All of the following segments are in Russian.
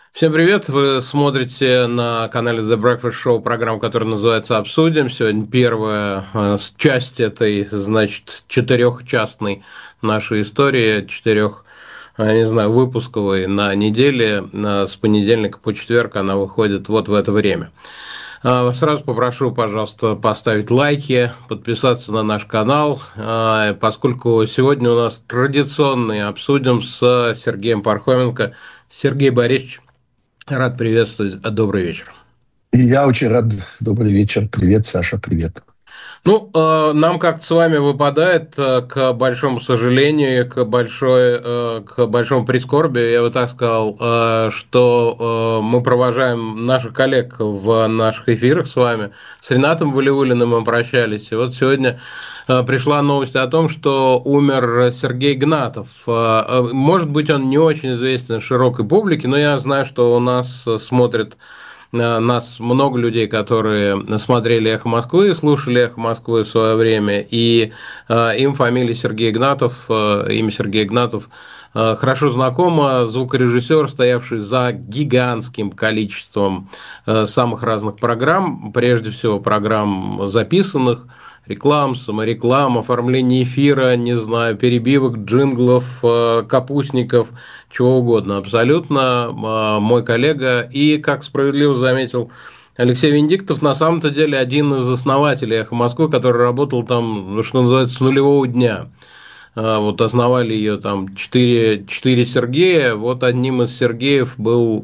Всем привет! Вы смотрите на канале The Breakfast Show программу, которая называется «Обсудим». Сегодня первая часть этой, значит, четырехчастной нашей истории, не знаю, выпусковой на неделе, с понедельника по четверг она выходит вот в это время. Сразу попрошу, пожалуйста, поставить лайки, подписаться на наш канал, поскольку сегодня у нас традиционный «Обсудим» с Сергеем Пархоменко. Сергей Борисович, рад приветствовать. Добрый вечер. И я очень рад. Добрый вечер. Привет, Саша, привет. Ну, нам как-то с вами выпадает, к большому сожалению, к большому прискорбию, я бы так сказал, что мы провожаем наших коллег в наших эфирах с вами. С Ренатом Валиуллиным мы прощались. И вот сегодня пришла новость о том, что умер Сергей Игнатов. Может быть, он не очень известен широкой публике, но я знаю, что у нас смотрят нас много людей, которые смотрели «Эхо Москвы», слушали «Эхо Москвы» в свое время, и им фамилия Сергей Игнатов, имя Сергей Игнатов хорошо знакомо. Звукорежиссер, стоявший за гигантским количеством самых разных программ, прежде всего программ записанных, реклам, самореклам, оформление эфира, не знаю, перебивок, джинглов, капустников, чего угодно абсолютно. Мой коллега и, как справедливо заметил Алексей Венедиктов, на самом-то деле один из основателей «Эхо Москвы», который работал там, ну, что называется, с нулевого дня. Вот основали ее там четыре Сергея. Вот одним из Сергеев был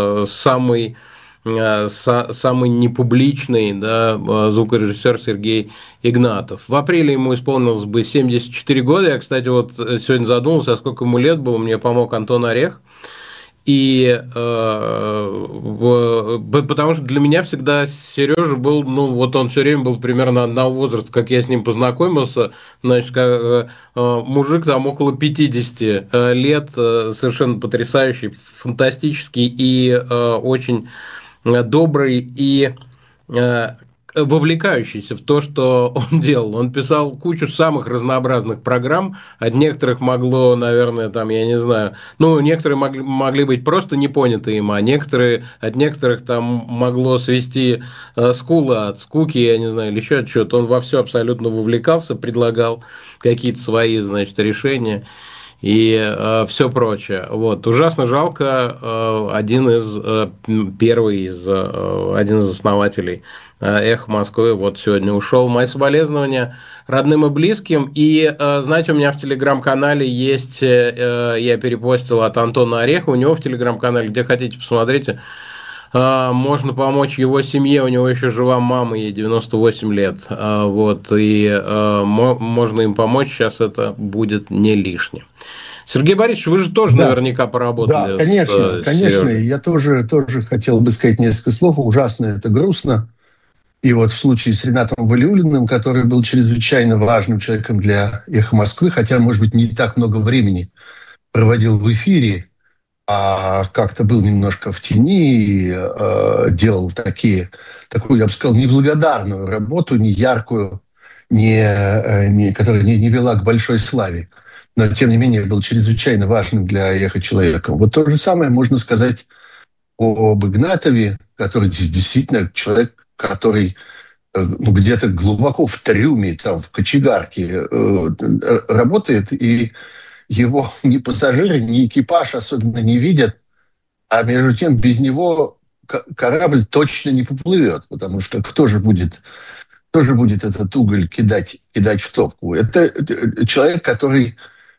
самый непубличный, да, звукорежиссер Сергей Игнатов. В апреле ему исполнилось бы 74 года. Я, кстати, вот сегодня задумался, а сколько ему лет было. Мне помог Антон Орех. И потому что для меня всегда Сережа был, ну, вот он все время был примерно одного возраста, как я с ним познакомился, значит, мужик там около 50 лет, совершенно потрясающий, фантастический и очень добрый и э, вовлекающийся в то, что он делал. Он писал кучу самых разнообразных программ. От некоторых могло, наверное, там, я не знаю, ну, некоторые могли быть просто не поняты им, а от некоторых там могло свести скулы от скуки, я не знаю, или еще от чего-то. Он во все абсолютно вовлекался, предлагал какие-то свои, значит, решения и все прочее. Вот. Ужасно жалко, один из основателей «Эхо Москвы» вот сегодня ушел. Мои соболезнования родным и близким. И, знаете, у меня в телеграм-канале есть, я перепостил от Антона Ореха, у него в телеграм-канале, где хотите, посмотрите, можно помочь его семье, у него еще жива мама, ей 98 лет, вот, и можно им помочь, сейчас это будет не лишнее. Сергей Борисович, вы же тоже Да, наверняка да, поработали с конечно, конечно. Сережей. Я тоже хотел бы сказать несколько слов. Ужасно это грустно. И вот в случае с Ренатом Валиуллиным, который был чрезвычайно важным человеком для «Эхо Москвы», хотя, может быть, не так много времени проводил в эфире, а как-то был немножко в тени и делал такую, я бы сказал, неблагодарную работу, не яркую, которая не вела к большой славе, но, тем не менее, был чрезвычайно важным для «Эхо» человеком. Вот то же самое можно сказать об Игнатове, который действительно человек, который ну, где-то глубоко в трюме, там, в кочегарке работает, и его ни пассажиры, ни экипаж особенно не видят, а между тем без него корабль точно не поплывет, потому что кто же будет этот уголь кидать в топку? Это человек, который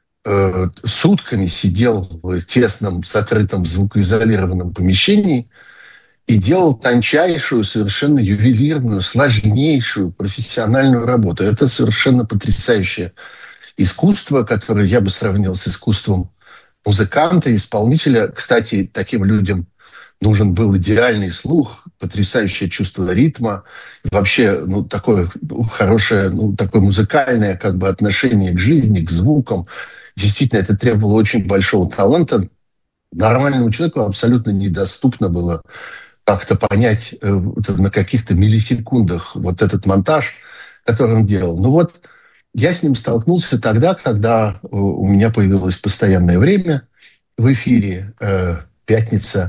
сутками сидел в тесном, закрытом, звукоизолированном помещении и делал тончайшую, совершенно ювелирную, сложнейшую профессиональную работу. Это совершенно потрясающее искусство, которое я бы сравнил с искусством музыканта, исполнителя. Кстати, таким людям нужен был идеальный слух, потрясающее чувство ритма, вообще, ну, такое хорошее, ну, такое музыкальное как бы отношение к жизни, к звукам. Действительно, это требовало очень большого таланта. Нормальному человеку абсолютно недоступно было как-то понять на каких-то миллисекундах вот этот монтаж, который он делал. Ну вот я с ним столкнулся тогда, когда у меня появилось постоянное время в эфире, пятница,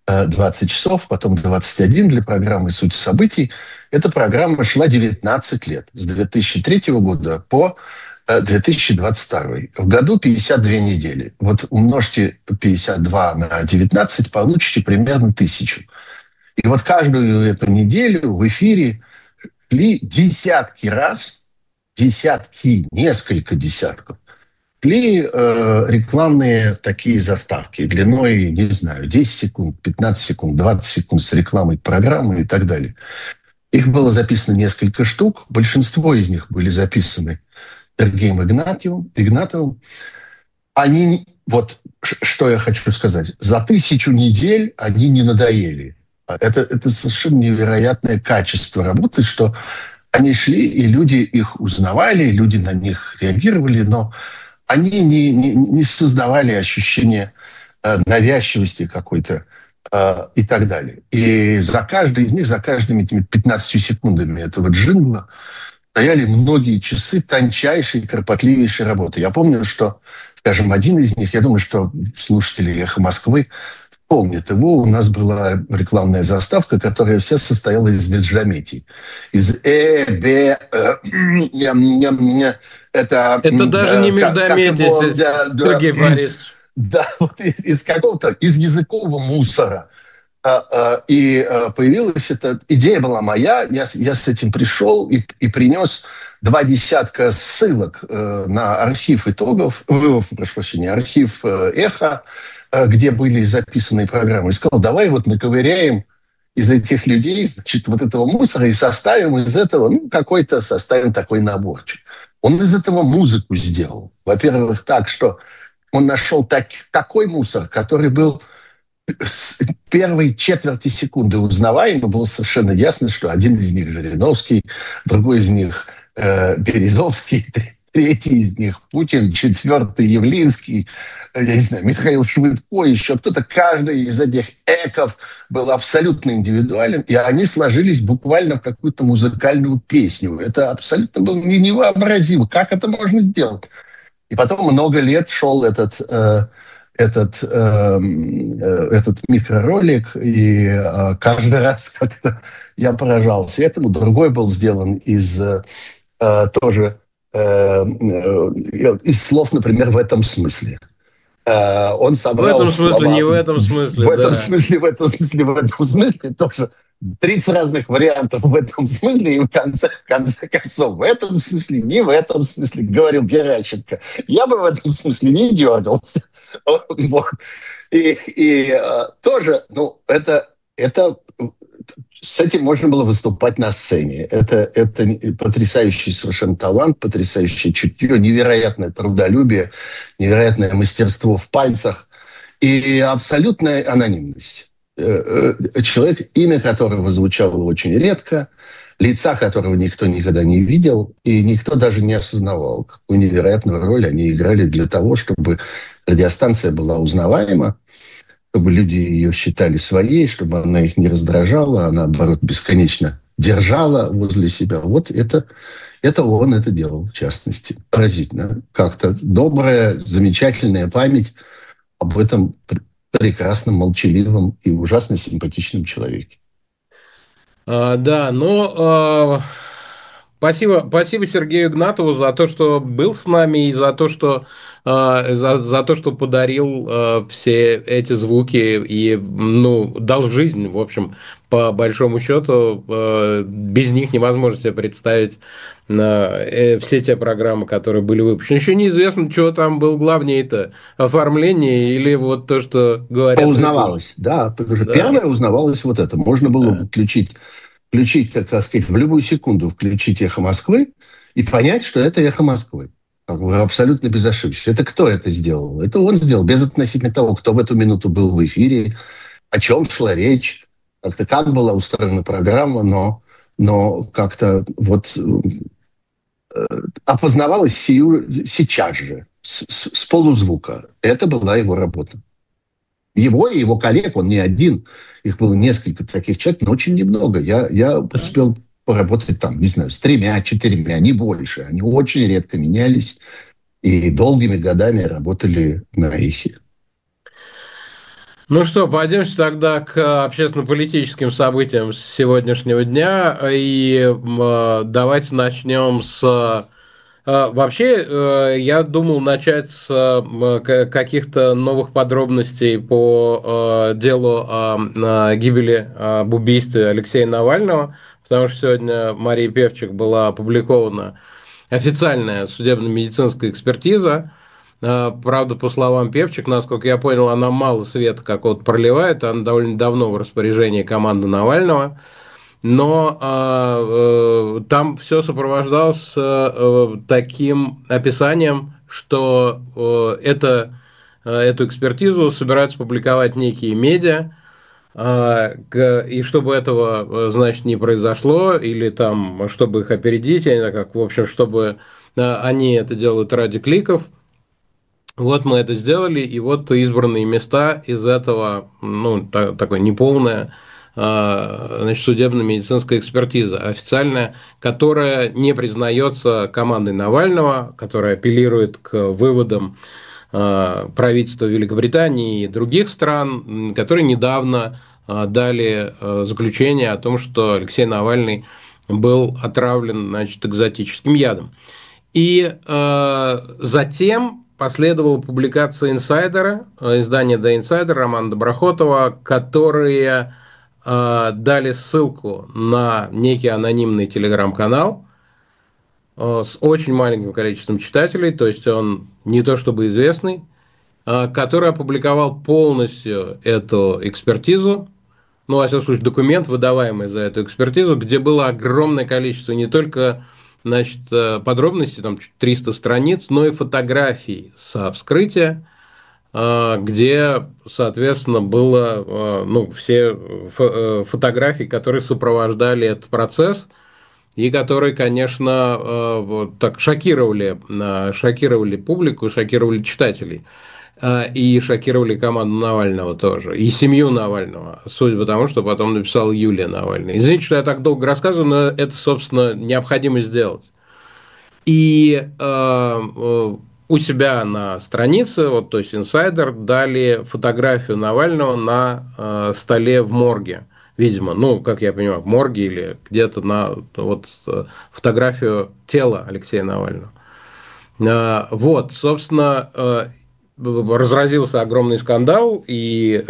20 часов, потом 21 для программы «Суть событий». Эта программа шла 19 лет, с 2003 года по 2022. В году 52 недели. Вот умножьте 52 на 19, получите примерно 1000. И вот каждую эту неделю в эфире шли десятки раз, десятки, несколько десятков, шли рекламные такие заставки длиной, не знаю, 10 секунд, 15 секунд, 20 секунд с рекламой программы и так далее. Их было записано несколько штук. Большинство из них были записаны Сергеем Игнатовым. Они, вот что я хочу сказать, за 1000 недель они не надоели. Это совершенно невероятное качество работы, что они шли, и люди их узнавали, люди на них реагировали, но они не создавали ощущение навязчивости какой-то и так далее. И за каждый из них, за каждыми этими 15 секундами этого джингла стояли многие часы тончайшей, кропотливейшей работы. Я помню, что, скажем, один из них, я думаю, что слушатели «Эхо Москвы» помнят его. У нас была рекламная заставка, которая вся состояла из меджаметий. Из это даже не междометие, Сергей Борисович. Да, вот из какого-то, из языкового мусора. И появилась эта идея, была моя, я с этим пришел и принес 20 ссылок на архив итогов, прошу прощения, архив «Эхо», где были записаны программы. И сказал, давай вот наковыряем из этих людей, значит, вот этого мусора и составим из этого, составим такой наборчик. Он из этого музыку сделал. Во-первых, так, что он нашел такой мусор, который был с первой четверти секунды узнаваемо. Было совершенно ясно, что один из них Жириновский, другой из них Березовский, третий из них Путин, четвертый Явлинский, я не знаю, Михаил Швыдко, еще кто-то. Каждый из этих эков был абсолютно индивидуален, и они сложились буквально в какую-то музыкальную песню. Это абсолютно было невообразимо. Как это можно сделать? И потом много лет шел этот микроролик, и каждый раз как-то я поражался этому. Другой был сделан из тоже из слов, например, в этом смысле. Он собрал в этом смысле, слова, не в этом смысле, в этом смысле тоже 30 разных вариантов в этом смысле, и в конце концов, в этом смысле, не в этом смысле, говорил Геращенко. Я бы в этом смысле не дергался. И тоже, это с этим можно было выступать на сцене. Это потрясающий совершенно талант, потрясающее чутье, невероятное трудолюбие, невероятное мастерство в пальцах и абсолютная анонимность. Человек, имя которого звучало очень редко, лица которого никто никогда не видел, и никто даже не осознавал, какую невероятную роль они играли для того, чтобы радиостанция была узнаваема, чтобы люди ее считали своей, чтобы она их не раздражала, а наоборот бесконечно держала возле себя. Вот это он это делал, в частности. Поразительно. Как-то добрая, замечательная память об этом прекрасном, молчаливом и ужасно симпатичном человеке. Да, но спасибо Сергею Игнатову за то, что был с нами, и за то, что подарил все эти звуки и дал жизнь, в общем, по большому счету. Без них невозможно себе представить все те программы, которые были выпущены. Еще неизвестно, что там был главнее-то, оформление или вот то, что говорят. Узнавалось, да. Потому что первое узнавалось вот это. Можно было включить, так сказать, в любую секунду включить «Эхо Москвы» и понять, что это «Эхо Москвы». Абсолютно безошибочно. Это кто это сделал? Это он сделал, без относительно того, кто в эту минуту был в эфире, о чем шла речь, как была устроена программа, но как-то вот опознавалось сейчас же, с полузвука. Это была его работа. Его и его коллег, он не один, их было несколько таких человек, но очень немного. Я успел поработать там, не знаю, с 3-4, не больше. Они очень редко менялись и долгими годами работали на «Эхе». Ну что, пойдемте тогда к общественно-политическим событиям с сегодняшнего дня. И давайте начнем с... Вообще, я думал начать с каких-то новых подробностей по делу о гибели, об убийстве Алексея Навального, потому что сегодня Марии Певчик была опубликована официальная судебно-медицинская экспертиза. Правда, по словам Певчик, насколько я понял, она мало света какого-то проливает, она довольно давно в распоряжении команды Навального, но там все сопровождалось таким описанием, что эту экспертизу собираются публиковать некие медиа, и чтобы этого, значит, не произошло, или там, чтобы их опередить, я не знаю как, в общем, чтобы они это делают ради кликов, вот мы это сделали, и вот избранные места из этого, ну, такое неполное, значит, судебно-медицинская экспертиза официальная, которая не признается командой Навального, которая апеллирует к выводам правительства Великобритании и других стран, которые недавно дали заключение о том, что Алексей Навальный был отравлен, значит, экзотическим ядом. И затем последовала публикация инсайдера, издания The Insider Романа Доброхотова, которые дали ссылку на некий анонимный телеграм-канал с очень маленьким количеством читателей, то есть он не то чтобы известный, который опубликовал полностью эту экспертизу, ну, во всяком случае, документ, выдаваемый за эту экспертизу, где было огромное количество не только, значит, подробностей, там 300 страниц, но и фотографий со вскрытия, где, соответственно, было, ну, все фотографии, которые сопровождали этот процесс, и которые, конечно, вот так шокировали публику, шокировали читателей. И шокировали команду Навального тоже, и семью Навального, судя по тому, что потом написала Юлия Навальная. Извините, что я так долго рассказываю, но это, собственно, необходимо сделать. И у себя на странице, вот, то есть инсайдер, дали фотографию Навального на столе в морге. Видимо, ну, как я понимаю, в морге или где-то на вот, фотографию тела Алексея Навального. Вот, собственно, разразился огромный скандал, и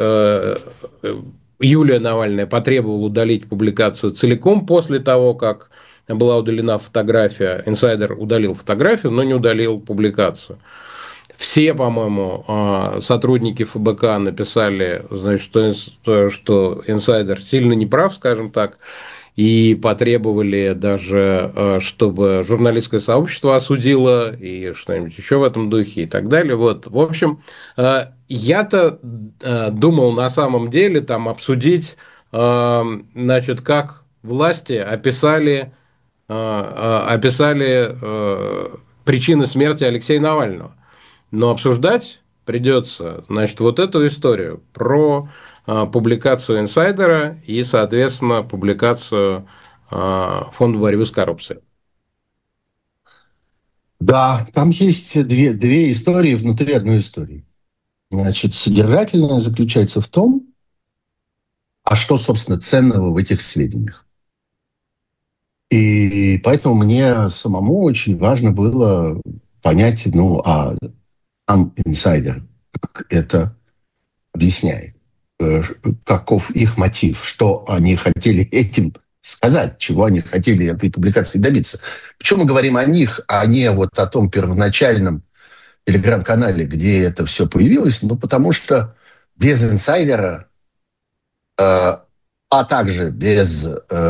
Юлия Навальная потребовала удалить публикацию целиком после того, как была удалена фотография. Инсайдер удалил фотографию, но не удалил публикацию. Все, по-моему, сотрудники ФБК написали, значит, что инсайдер сильно неправ, скажем так, и потребовали даже, чтобы журналистское сообщество осудило и что-нибудь еще в этом духе и так далее. Вот. В общем, я-то думал на самом деле там обсудить, значит, как власти описали причины смерти Алексея Навального. Но обсуждать придется, значит, вот эту историю про публикацию инсайдера и, соответственно, публикацию Фонда борьбы с коррупцией. Да, там есть две истории внутри одной истории. Значит, содержательное заключается в том, а что, собственно, ценного в этих сведениях. И поэтому мне самому очень важно было понять, ну, а сам инсайдер как это объясняет, каков их мотив, что они хотели этим сказать, чего они хотели этой публикации добиться. Почему мы говорим о них, а не вот о том первоначальном телеграм-канале, где это все появилось? Ну, потому что без инсайдера, а также без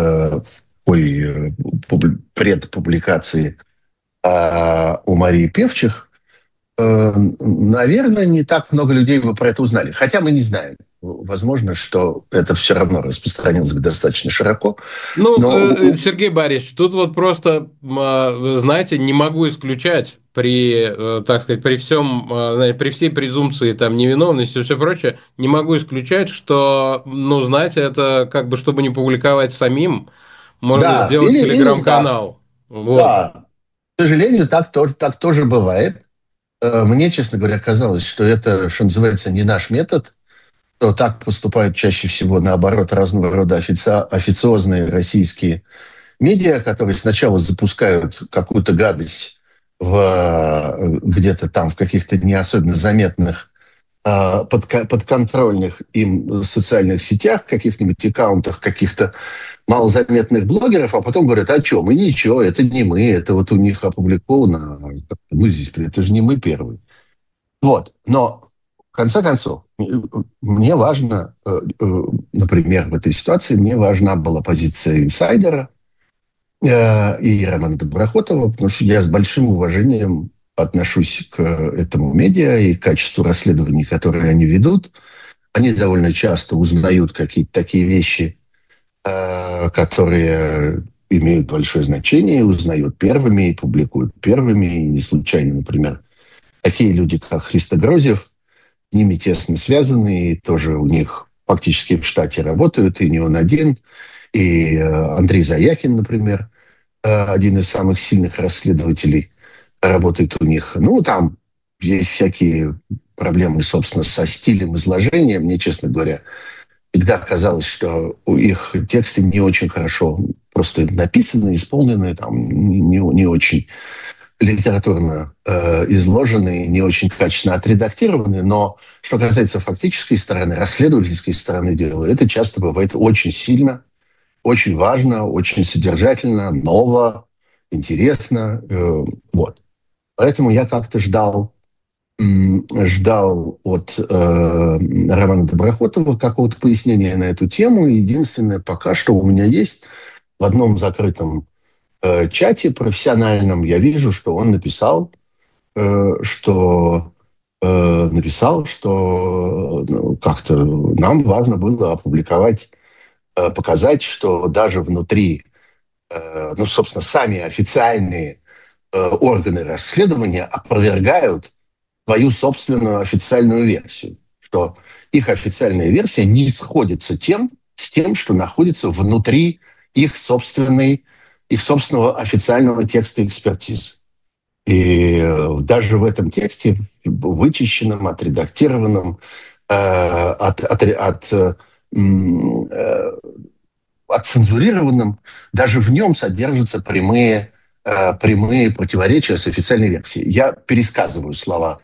предпубликации у Марии Певчих, наверное, не так много людей бы про это узнали. Хотя мы не знаем. Возможно, что это все равно распространилось бы достаточно широко. Ну, Но Сергей Борисович, тут вот просто, знаете, не могу исключать при, так сказать, при всем, при всей презумпции там невиновности и все прочее, не могу исключать, что, ну, знаете, это как бы, чтобы не публиковать самим, можно да, сделать или да, телеграм-канал. Вот. да. К сожалению, так тоже бывает. Мне, честно говоря, казалось, что это, что называется, не наш метод. то так поступают чаще всего, наоборот, разного рода официозные российские медиа, которые сначала запускают какую-то гадость где-то там в каких-то не особенно заметных подконтрольных им социальных сетях, каких-нибудь аккаунтах каких-то малозаметных блогеров, а потом говорят, а что, мы ничего, это не мы, это вот у них опубликовано, мы здесь, это же не мы первые. Вот, но в конце концов, мне важно, например, в этой ситуации, мне важна была позиция инсайдера и Романа Доброхотова, потому что я с большим уважением отношусь к этому медиа и к качеству расследований, которые они ведут. Они довольно часто узнают какие-то такие вещи, которые имеют большое значение, узнают первыми и публикуют первыми. И не случайно, например, такие люди, как Христо Грозев, с ними тесно связаны, и тоже у них фактически в штате работают, и не он один, и Андрей Заякин, например, один из самых сильных расследователей, работает у них. Ну, там есть всякие проблемы, собственно, со стилем изложения. Мне, честно говоря, всегда казалось, что у их тексты не очень хорошо просто написаны, исполнены, там, не очень литературно изложены, не очень качественно отредактированы, но что касается фактической стороны, расследовательской стороны дела, это часто бывает очень сильно, очень важно, очень содержательно, ново, интересно. Вот. Поэтому я как-то ждал от Романа Доброхотова какого-то пояснения на эту тему. Единственное, пока что у меня есть в одном закрытом чате профессиональном, я вижу, что он написал, что ну, как-то нам важно было опубликовать, показать, что даже внутри, ну, собственно, сами официальные органы расследования опровергают свою собственную официальную версию, что их официальная версия не сходится с тем, что находится внутри их собственного официального текста экспертизы. И даже в этом тексте, вычищенном, отредактированном, отцензурированном, даже в нем содержатся прямые противоречия с официальной версией. Я пересказываю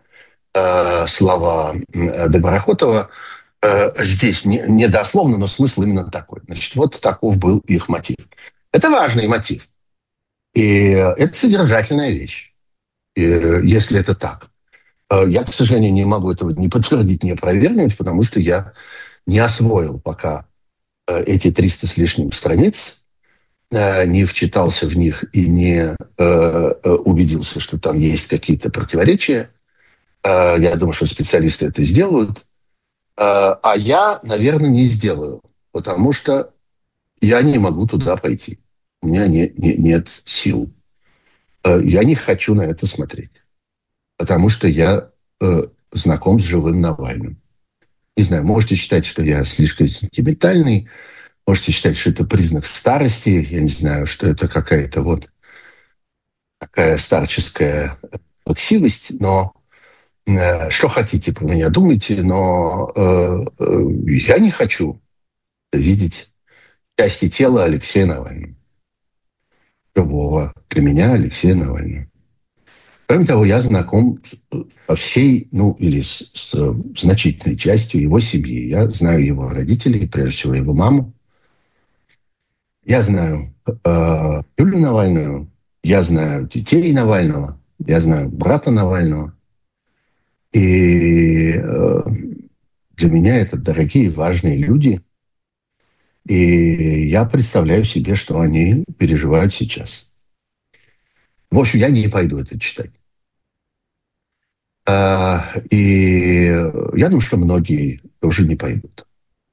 слова Доброхотова здесь не дословно, но смысл именно такой. Значит, вот таков был их мотив. Это важный мотив. И это содержательная вещь, если это так. Я, к сожалению, не могу этого ни подтвердить, ни опровергнуть, потому что я не освоил пока эти 300 с лишним страниц, не вчитался в них и не убедился, что там есть какие-то противоречия. Я думаю, что специалисты это сделают. А я, наверное, не сделаю, потому что я не могу туда пойти. У меня нет сил. Я не хочу на это смотреть, потому что я знаком с живым Навальным. Не знаю, можете считать, что я слишком сентиментальный, можете считать, что это признак старости, я не знаю, что это какая-то вот такая старческая плаксивость, но что хотите про меня думайте, но я не хочу видеть части тела Алексея Навального. Живого для меня Алексея Навального. Кроме того, я знаком со всей, ну, или с значительной частью его семьи. Я знаю его родителей, прежде всего его маму. Я знаю Юлию Навальную, я знаю детей Навального, я знаю брата Навального. И для меня это дорогие, важные люди. И я представляю себе, что они переживают сейчас. В общем, я не пойду это читать. И я думаю, что многие тоже не пойдут.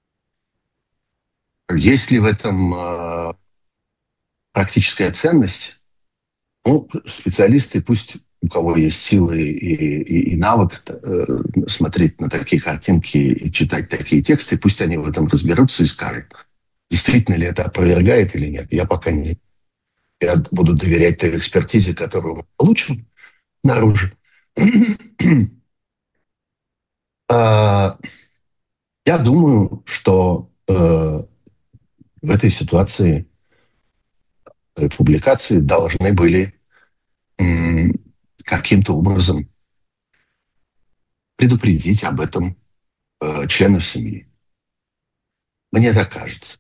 Есть ли в этом практическая ценность? Ну, специалисты, пусть у кого есть силы и навык смотреть на такие картинки и читать такие тексты, пусть они в этом разберутся и скажут, действительно ли это опровергает или нет. Я пока не... Я буду доверять той экспертизе, которую мы получим наружу. Я думаю, что в этой ситуации публикации должны были м, каким-то образом предупредить об этом членов семьи. Мне так кажется.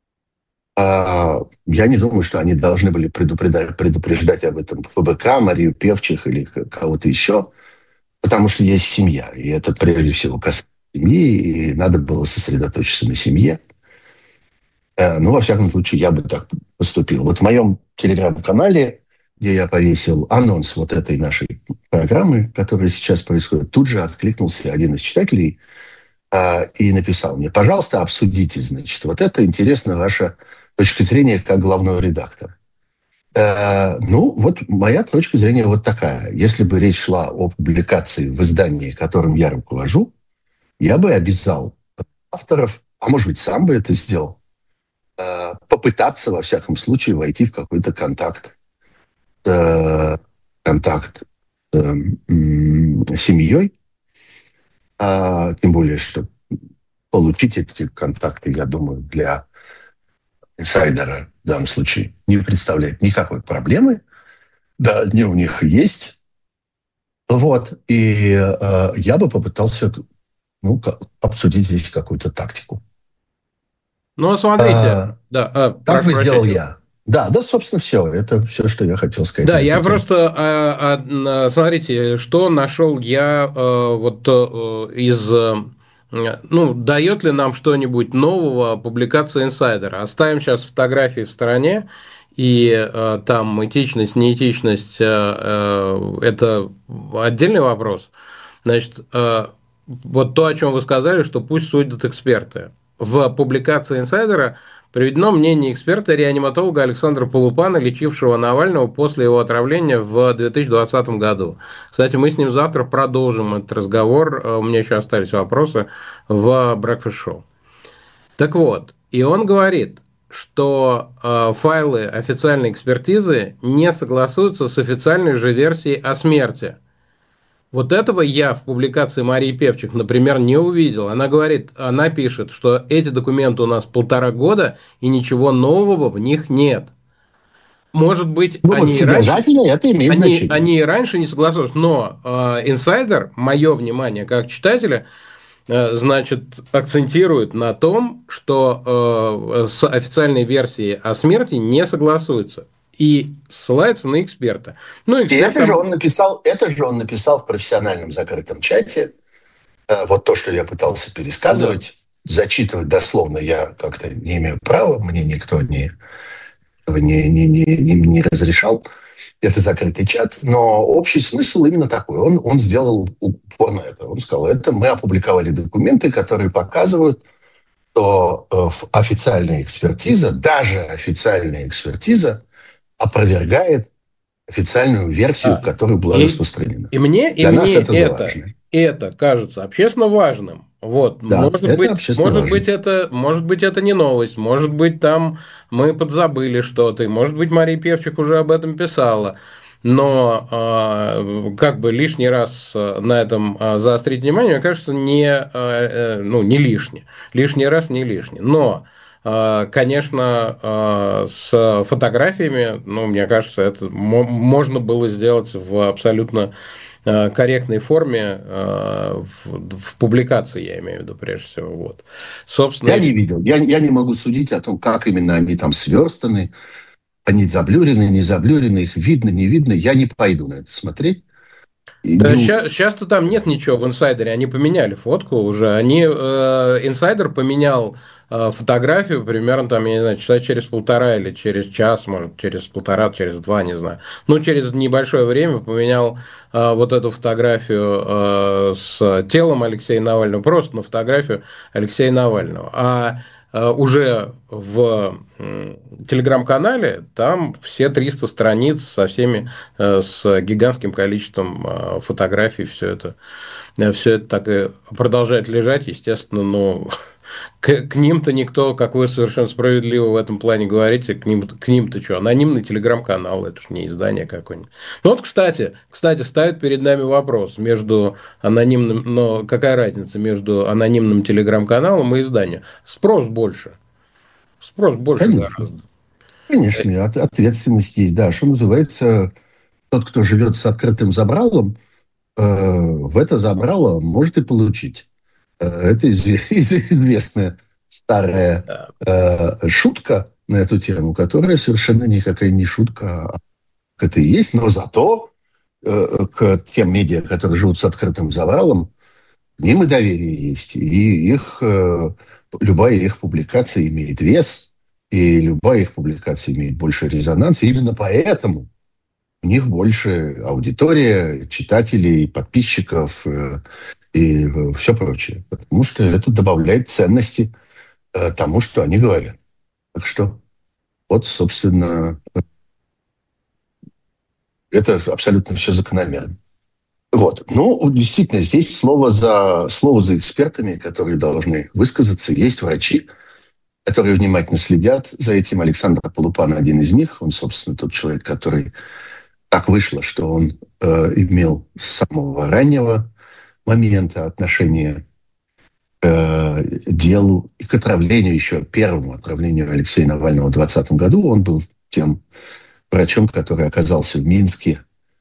Я не думаю, что они должны были предупреждать об этом ФБК, Марию Певчих или кого-то еще, потому что есть семья, и это прежде всего касается семьи, и надо было сосредоточиться на семье. Ну, во всяком случае, я бы так поступил. Вот в моем телеграм-канале, где я повесил анонс вот этой нашей программы, которая сейчас происходит, тут же откликнулся один из читателей и написал мне: пожалуйста, обсудите, значит, вот это интересно ваша точка зрения как главного редактора. Ну, вот моя точка зрения вот такая. Если бы речь шла о публикации в издании, которым я руковожу, я бы обязал авторов, а может быть, сам бы это сделал, попытаться, во всяком случае, войти в какой-то контакт с семьей, тем более, что получить эти контакты, я думаю, для инсайдера в данном случае не представляет никакой проблемы. Да, они у них есть. Вот. И я бы попытался, ну, обсудить здесь какую-то тактику. Ну, смотрите, да, Так прошу бы сделал прощения. я. Да, да, собственно, все. Это все, что я хотел сказать Да, на эту я тему. просто, смотрите, что нашел я из, ну, дает ли нам что-нибудь нового публикация инсайдера. Оставим сейчас фотографии в стороне, и там этичность, неэтичность, это отдельный вопрос. Значит, вот то, о чем вы сказали, что пусть судят эксперты. В публикации инсайдера приведено мнение эксперта-реаниматолога Александра Полупана, лечившего Навального после его отравления в 2020 году. Кстати, мы с ним завтра продолжим этот разговор. У меня еще остались вопросы в Breakfast Show. Так вот, и он говорит, что файлы официальной экспертизы не согласуются с официальной же версией о смерти. Вот этого я в публикации Марии Певчих, например, не увидел. Она говорит, она пишет, что эти документы у нас 1,5 года, и ничего нового в них нет. Может быть, Ну, вот содержательно это имеет значение. они и раньше не согласовались, но инсайдер, мое внимание как читателя, значит, акцентирует на том, что с официальной версией о смерти не согласуется. И ссылается на эксперта. Ну, И эксперт там... это же он написал в профессиональном закрытом чате. Вот то, что я пытался Да. пересказывать, зачитывать дословно я как-то не имею права, мне никто не разрешал. Это закрытый чат, но общий смысл именно такой. Он сделал упор на это. Он сказал, это мы опубликовали документы, которые показывают, что официальная экспертиза, даже официальная экспертиза опровергает официальную версию, А, которая была и, распространена. и Для нас мне это важно. это кажется общественно важным. Вот, Да, это общественно важно. может быть, это не новость, может быть, там мы подзабыли что-то, и может быть, Мария Певчих уже об этом писала. Но как бы лишний раз на этом заострить внимание, мне кажется, ну, не лишне. Лишний раз не лишний. Но конечно, с фотографиями, ну, мне кажется, это можно было сделать в абсолютно корректной форме в публикации, я имею в виду, прежде всего. Вот. Собственно, Я не видел. Я не могу судить о том, как именно они там сверстаны. Они заблюрены, не заблюрены, их видно, не видно. Я не пойду на это смотреть. И да, не... сейчас-то там нет ничего в инсайдере, они поменяли фотку уже. Инсайдер поменял фотографию примерно там, я не знаю, часа через полтора или через час, может, через полтора, через два, не знаю. Ну, через небольшое время поменял вот эту фотографию с телом Алексея Навального, просто на фотографию Алексея Навального. А уже в телеграм-канале там все 300 страниц со всеми с гигантским количеством фотографий, все это так и продолжает лежать, естественно, но К ним-то никто, как вы совершенно справедливо в этом плане говорите, к ним-то что, анонимный телеграм-канал, это ж не издание какое-нибудь. Ну вот, кстати, ставит перед нами вопрос между анонимным, но какая разница между анонимным телеграм-каналом и изданием? Спрос больше Конечно. гораздо. Конечно, ответственность есть, да. Что называется, тот, кто живет с открытым забралом, в это забрало может и получить. Это известная старая Да. шутка на эту тему, которая совершенно никакая не шутка, а это и есть, но зато к тем медиа, которые живут с открытым забралом, к ним и доверие есть. И любая их публикация имеет вес, и любая их публикация имеет больше резонанс. И именно поэтому у них больше аудитория, читателей, подписчиков и все прочее. Потому что это добавляет ценности тому, что они говорят. Так что вот, собственно, это абсолютно все закономерно. Вот. Ну, действительно, здесь слово за экспертами, которые должны высказаться. Есть врачи, которые внимательно следят за этим. Александр Полупан один из них. Он, собственно, тот человек, который так вышло, что он имел с самого раннего момента отношение к делу и к отравлению, еще первому отравлению Алексея Навального в 2020 году. Он был тем врачом, который оказался в Минске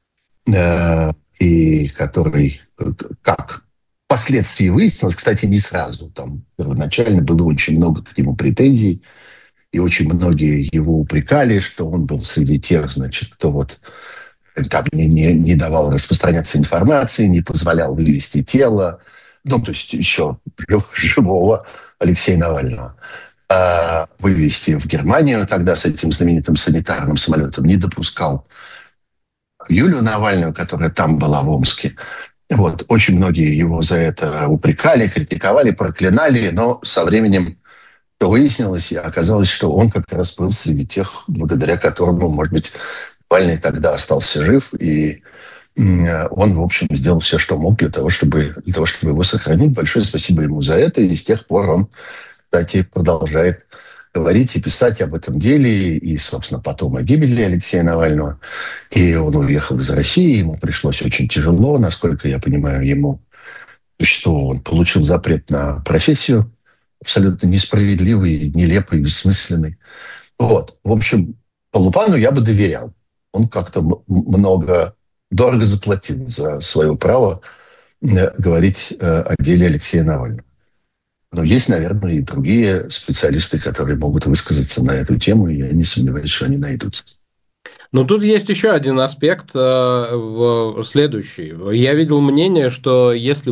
и который, как впоследствии выяснилось, кстати, не сразу. Там первоначально было очень много к нему претензий, и очень многие его упрекали, что он был среди тех, значит, кто вот там не давал распространяться информации, не позволял вывести тело, ну, то есть еще живого Алексея Навального, вывести в Германию тогда с этим знаменитым санитарным самолетом, не допускал Юлию Навальную, которая там была в Омске. Вот. Очень многие его за это упрекали, критиковали, проклинали, но со временем что выяснилось, и оказалось, что он как раз был среди тех, благодаря которому, может быть, Навальный тогда остался жив, и он, в общем, сделал все, что мог для того, чтобы его сохранить. Большое спасибо ему за это, и с тех пор он, кстати, продолжает говорить и писать об этом деле, и, собственно, потом о гибели Алексея Навального. И он уехал из России, ему пришлось очень тяжело, насколько я понимаю, что он получил запрет на профессию, абсолютно несправедливый, нелепый, бессмысленный. Вот. В общем, Полупану я бы доверял. Он как-то дорого заплатил за свое право говорить о деле Алексея Навального. Но есть, наверное, и другие специалисты, которые могут высказаться на эту тему, и я не сомневаюсь, что они найдутся. Но тут есть еще один аспект, следующий. Я видел мнение, что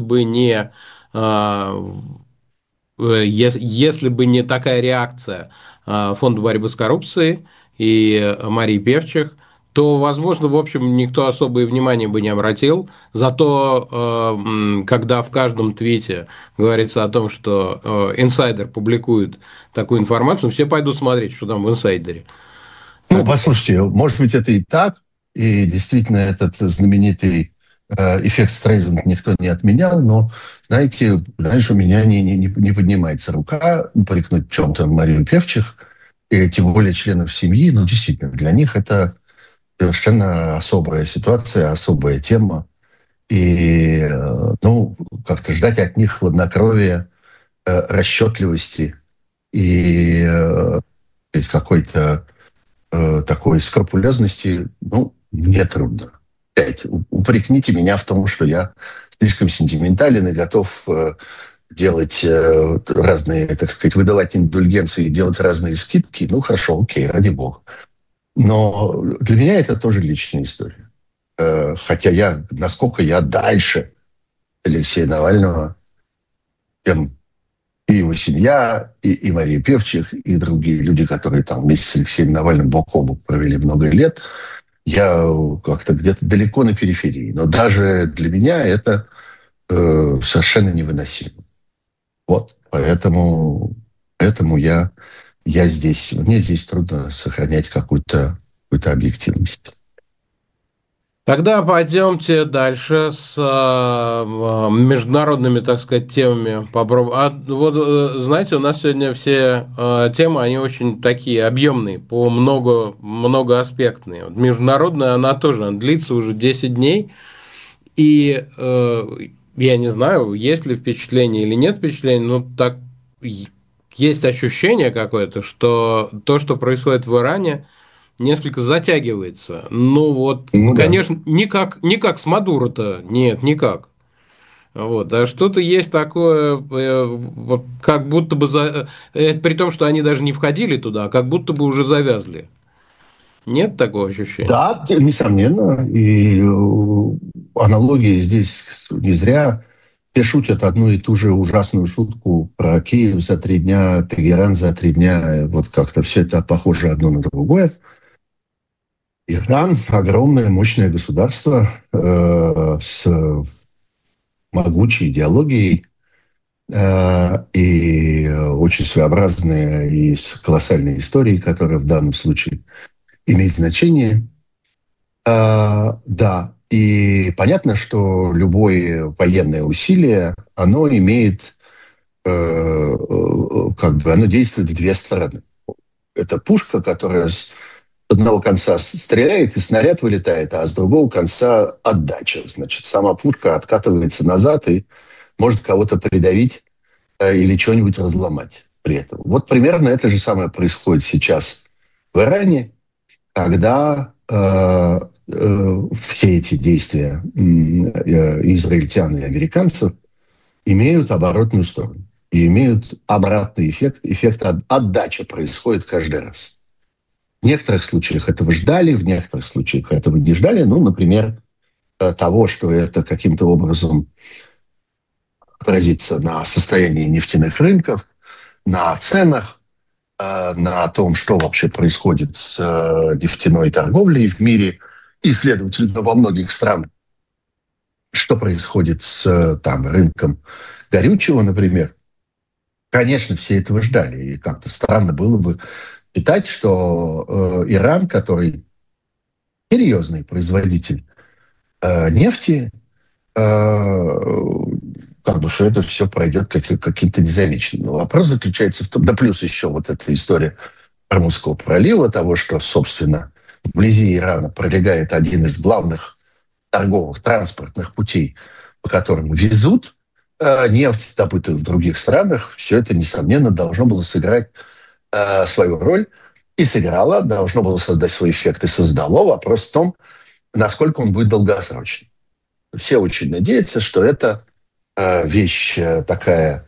если бы не такая реакция Фонда борьбы с коррупцией и Марии Певчих, то, возможно, в общем, никто особо и внимания бы не обратил. Зато, когда в каждом твите говорится о том, что инсайдер публикует такую информацию, все пойдут смотреть, что там в инсайдере. Ну, Так, послушайте, может быть, это и так, и действительно этот знаменитый эффект Стрейзанд никто не отменял, но, знаешь, у меня не поднимается рука упрекнуть в чем-то Марию Певчих, и тем более членов семьи. Ну, действительно, для них это совершенно особая ситуация, особая тема. И, ну, как-то ждать от них хладнокровия, расчетливости и какой-то такой скрупулезности, ну, мне трудно. Опять, упрекните меня в том, что я слишком сентиментален и готов делать разные, так сказать, выдавать индульгенции и делать разные скидки. Ну, хорошо, окей, ради бога. Но для меня это тоже личная история. Хотя насколько я дальше Алексея Навального, чем и его семья, и Мария Певчих, и другие люди, которые там вместе с Алексеем Навальным бок о бок провели много лет, я как-то где-то далеко на периферии. Но даже для меня это совершенно невыносимо. Вот, поэтому мне здесь трудно сохранять какую-то объективность. Тогда пойдемте дальше с международными, так сказать, темами. Попробуем. Знаете, у нас сегодня все темы, они очень такие объемные, по многоаспектные. Вот международная, она тоже длится уже 10 дней. И я не знаю, есть ли впечатление или нет впечатления, но так есть ощущение какое-то, что то, что происходит в Иране, несколько затягивается. Ну вот, Ну да. конечно, никак с Мадуро-то, нет, никак. Вот, а что-то есть такое, вот как будто бы, это при том, что они даже не входили туда, а как будто бы уже завязли. Нет такого ощущения? Да, несомненно. И аналогии здесь не зря. Все шутят одну и ту же ужасную шутку про Киев за 3 дня, Тегеран за 3 дня. Вот как-то все это похоже одно на другое. Иран — огромное, мощное государство с могучей идеологией и очень своеобразная и с колоссальной историей, которая в данном случае имеет значение. Да, и понятно, что любое военное усилие, оно имеет, как бы, оно действует в две стороны. Это пушка, которая с одного конца стреляет, и снаряд вылетает, а с другого конца отдача. Значит, сама пушка откатывается назад и может кого-то придавить или что-нибудь разломать при этом. Вот примерно это же самое происходит сейчас в Иране, когда все эти действия израильтян и американцев имеют оборотную сторону и имеют обратный эффект. Эффект отдача происходит каждый раз. В некоторых случаях этого ждали, в некоторых случаях этого не ждали. Ну, например, того, что это каким-то образом отразится на состоянии нефтяных рынков, на ценах, на том, что вообще происходит с нефтяной торговлей в мире и, следовательно, во многих странах, что происходит с там, рынком горючего, например. Конечно, все этого ждали. И как-то странно было бы считать, что Иран, который серьезный производитель нефти, как бы, что это все пройдет каким-то незамеченным. Но вопрос заключается в том, да плюс еще вот эта история Ормузского пролива, того, что, собственно, вблизи Ирана пролегает один из главных торговых транспортных путей, по которым везут нефть, добытую в других странах, все это, несомненно, должно было сыграть свою роль и сыграло, должно было создать свой эффект и создало. Вопрос в том, насколько он будет долгосрочным. Все очень надеются, что это вещь такая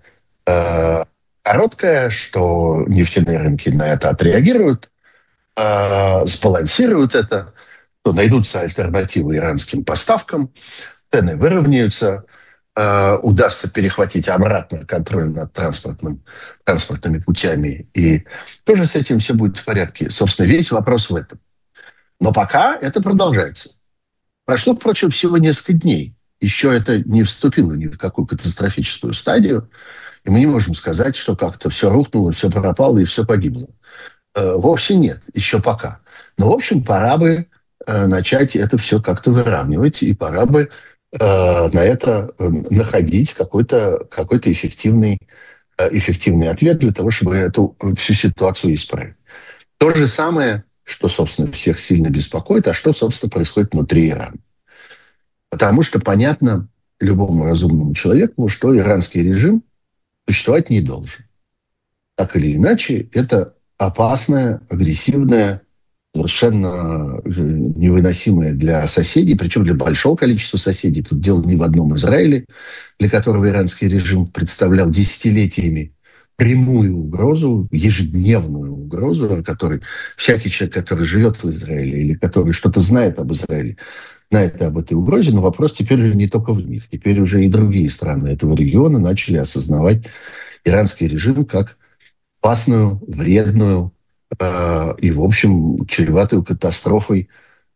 короткая, что нефтяные рынки на это отреагируют, сбалансируют это, что найдутся альтернативы иранским поставкам, цены выровняются, удастся перехватить обратно контроль над транспортными путями, и тоже с этим все будет в порядке. Собственно, весь вопрос в этом. Но пока это продолжается. Прошло, впрочем, всего несколько дней. Еще это не вступило ни в какую катастрофическую стадию, и мы не можем сказать, что как-то все рухнуло, все пропало и все погибло. Вовсе нет, еще пока. Но, в общем, пора бы начать это все как-то выравнивать, и пора бы на это находить какой-то эффективный ответ для того, чтобы эту всю ситуацию исправить. То же самое, что, собственно, всех сильно беспокоит, а что, собственно, происходит внутри Ирана. Потому что понятно любому разумному человеку, что иранский режим существовать не должен. Так или иначе, это опасная, агрессивная, совершенно невыносимая для соседей, причем для большого количества соседей. Тут дело не в одном Израиле, для которого иранский режим представлял десятилетиями прямую угрозу, ежедневную угрозу, которой всякий человек, который живет в Израиле или который что-то знает об Израиле, знает об этой угрозе, но вопрос теперь уже не только в них. Теперь уже и другие страны этого региона начали осознавать иранский режим как опасную, вредную и, в общем, чреватую катастрофой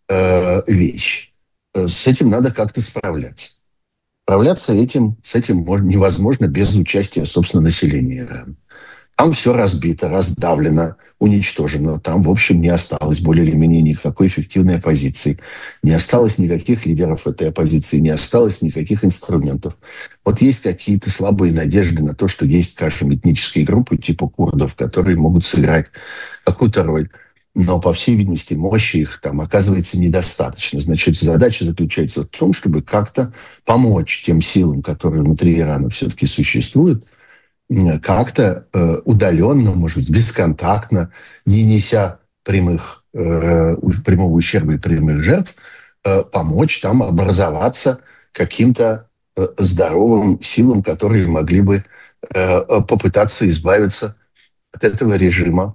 вещь. С этим надо как-то справляться. Справляться с этим невозможно без участия, собственно, населения Ирана. Там все разбито, раздавлено, уничтожено. Там, в общем, не осталось более или менее никакой эффективной оппозиции. Не осталось никаких лидеров этой оппозиции, не осталось никаких инструментов. Вот есть какие-то слабые надежды на то, что есть, скажем, этнические группы типа курдов, которые могут сыграть какую-то роль. Но, по всей видимости, мощи их там оказывается недостаточно. Значит, задача заключается в том, чтобы как-то помочь тем силам, которые внутри Ирана все-таки существуют, как-то удаленно, может быть, бесконтактно, не неся прямого ущерба и прямых жертв, помочь там образоваться каким-то здоровым силам, которые могли бы попытаться избавиться от этого режима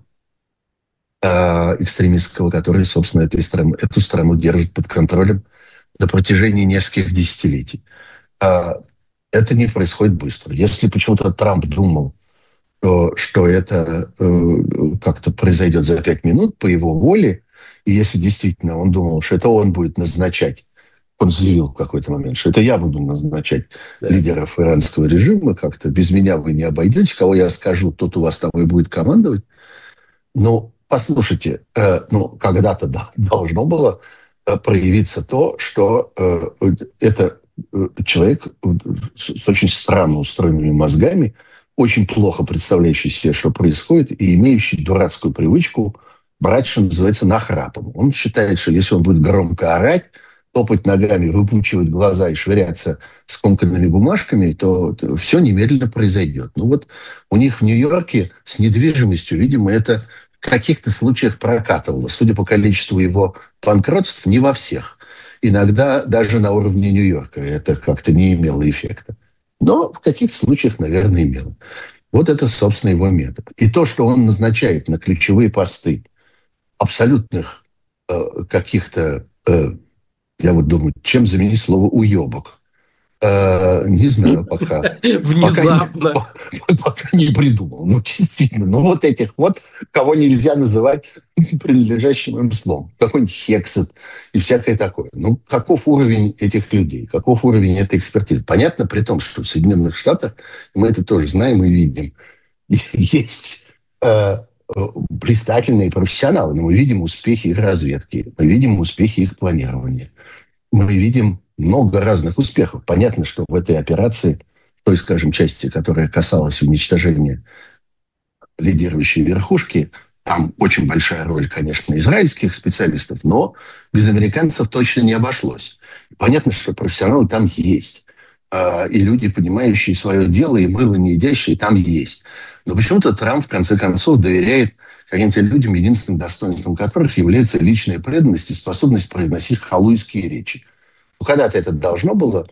экстремистского, который, собственно, эту страну держит под контролем на протяжении нескольких десятилетий. А, Это не происходит быстро. Если почему-то Трамп думал, что это как-то произойдет за 5 минут по его воле, и если действительно он думал, что это он будет назначать, он заявил в какой-то момент, что это я буду назначать лидеров иранского режима, как-то без меня вы не обойдетесь, кого я скажу, тот у вас там и будет командовать. Ну, послушайте, ну, когда-то должно было проявиться то, что это человек с очень странно устроенными мозгами, очень плохо представляющий себе, что происходит, и имеющий дурацкую привычку брать, что называется, нахрапом. Он считает, что если он будет громко орать, топать ногами, выпучивать глаза и швыряться скомканными бумажками, то все немедленно произойдет. Ну вот у них в Нью-Йорке с недвижимостью, видимо, это в каких-то случаях прокатывало. Судя по количеству его банкротств, не во всех. Иногда даже на уровне Нью-Йорка это как-то не имело эффекта. Но в каких-то случаях, наверное, имело. Вот это, собственно, его метод. И то, что он назначает на ключевые посты абсолютных каких-то, я вот думаю, чем заменить слово «уебок», не знаю пока. Пока не, Внезапно. пока не придумал. Ну, действительно, ну вот этих вот, кого нельзя называть принадлежащим им словом. Какой-нибудь Хексет и всякое такое. Ну, каков уровень этих людей? Каков уровень этой экспертизы? Понятно, при том, что в Соединенных Штатах, мы это тоже знаем и видим, есть блистательные профессионалы, но мы видим успехи их разведки, мы видим успехи их планирования, мы видим много разных успехов. Понятно, что в этой операции, в той, скажем, части, которая касалась уничтожения лидирующей верхушки, там очень большая роль, конечно, израильских специалистов, но без американцев точно не обошлось. Понятно, что профессионалы там есть. И люди, понимающие свое дело, и мыло не едящие, там есть. Но почему-то Трамп, в конце концов, доверяет каким-то людям, единственным достоинством которых является личная преданность и способность произносить халуйские речи. Ну, когда-то это должно было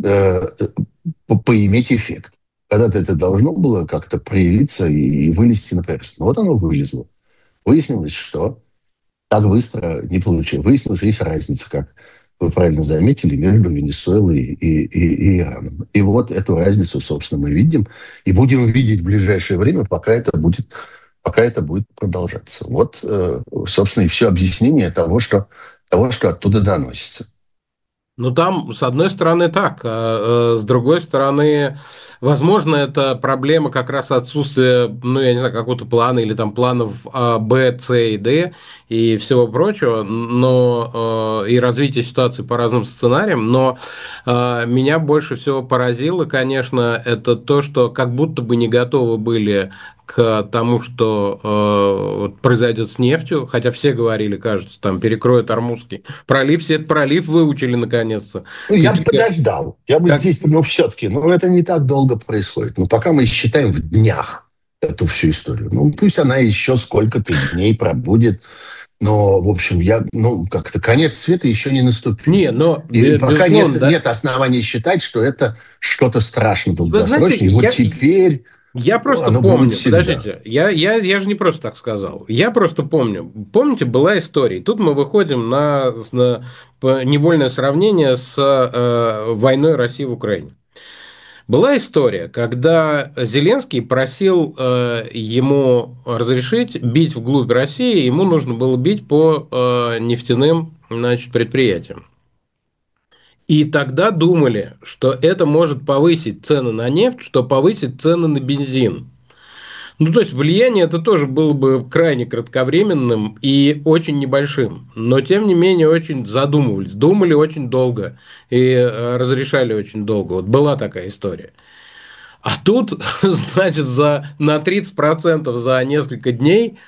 поиметь эффект. Когда-то это должно было как-то проявиться и вылезти на поверхность. Но вот оно вылезло. Выяснилось, что так быстро не получилось. Выяснилось, что есть разница, как вы правильно заметили, между Венесуэлой и Ираном. И вот эту разницу, собственно, мы видим и будем видеть в ближайшее время, пока это будет продолжаться. Вот, собственно, и все объяснение того, что оттуда доносится. Ну, там, с одной стороны, так, с другой стороны, возможно, это проблема как раз отсутствия, ну, я не знаю, какого-то плана или там планов Б, С и Д и всего прочего, но и развитие ситуации по разным сценариям, но меня больше всего поразило, конечно, это то, что как будто бы не готовы были к тому, что произойдет с нефтью, хотя все говорили, кажется, там перекроют Ормузский пролив, все этот пролив выучили наконец-то. Ну, я бы подождал. Я бы здесь, ну, все-таки, ну, это не так долго происходит. Ну, пока мы считаем в днях эту всю историю. Ну, пусть она еще сколько-то дней пробудет. Но, в общем, ну, как-то конец света еще не наступил. Не, но, И пока безусловно, да. нет оснований считать, что это что-то страшно Вы знаете, долгосрочное. И вот теперь я просто оно будет помню, всегда. подождите, я же не просто так сказал, я просто помню, помните, была история, тут мы выходим на невольное сравнение с войной России в Украине. Была история, когда Зеленский просил ему разрешить бить вглубь России, ему нужно было бить по нефтяным, значит, предприятиям. И тогда думали, что это может повысить цены на нефть, что повысит цены на бензин. Ну, то есть влияние это тоже было бы крайне кратковременным и очень небольшим, но тем не менее очень задумывались, думали очень долго и разрешали очень долго. Вот была такая история. А тут, значит, на 30% за несколько дней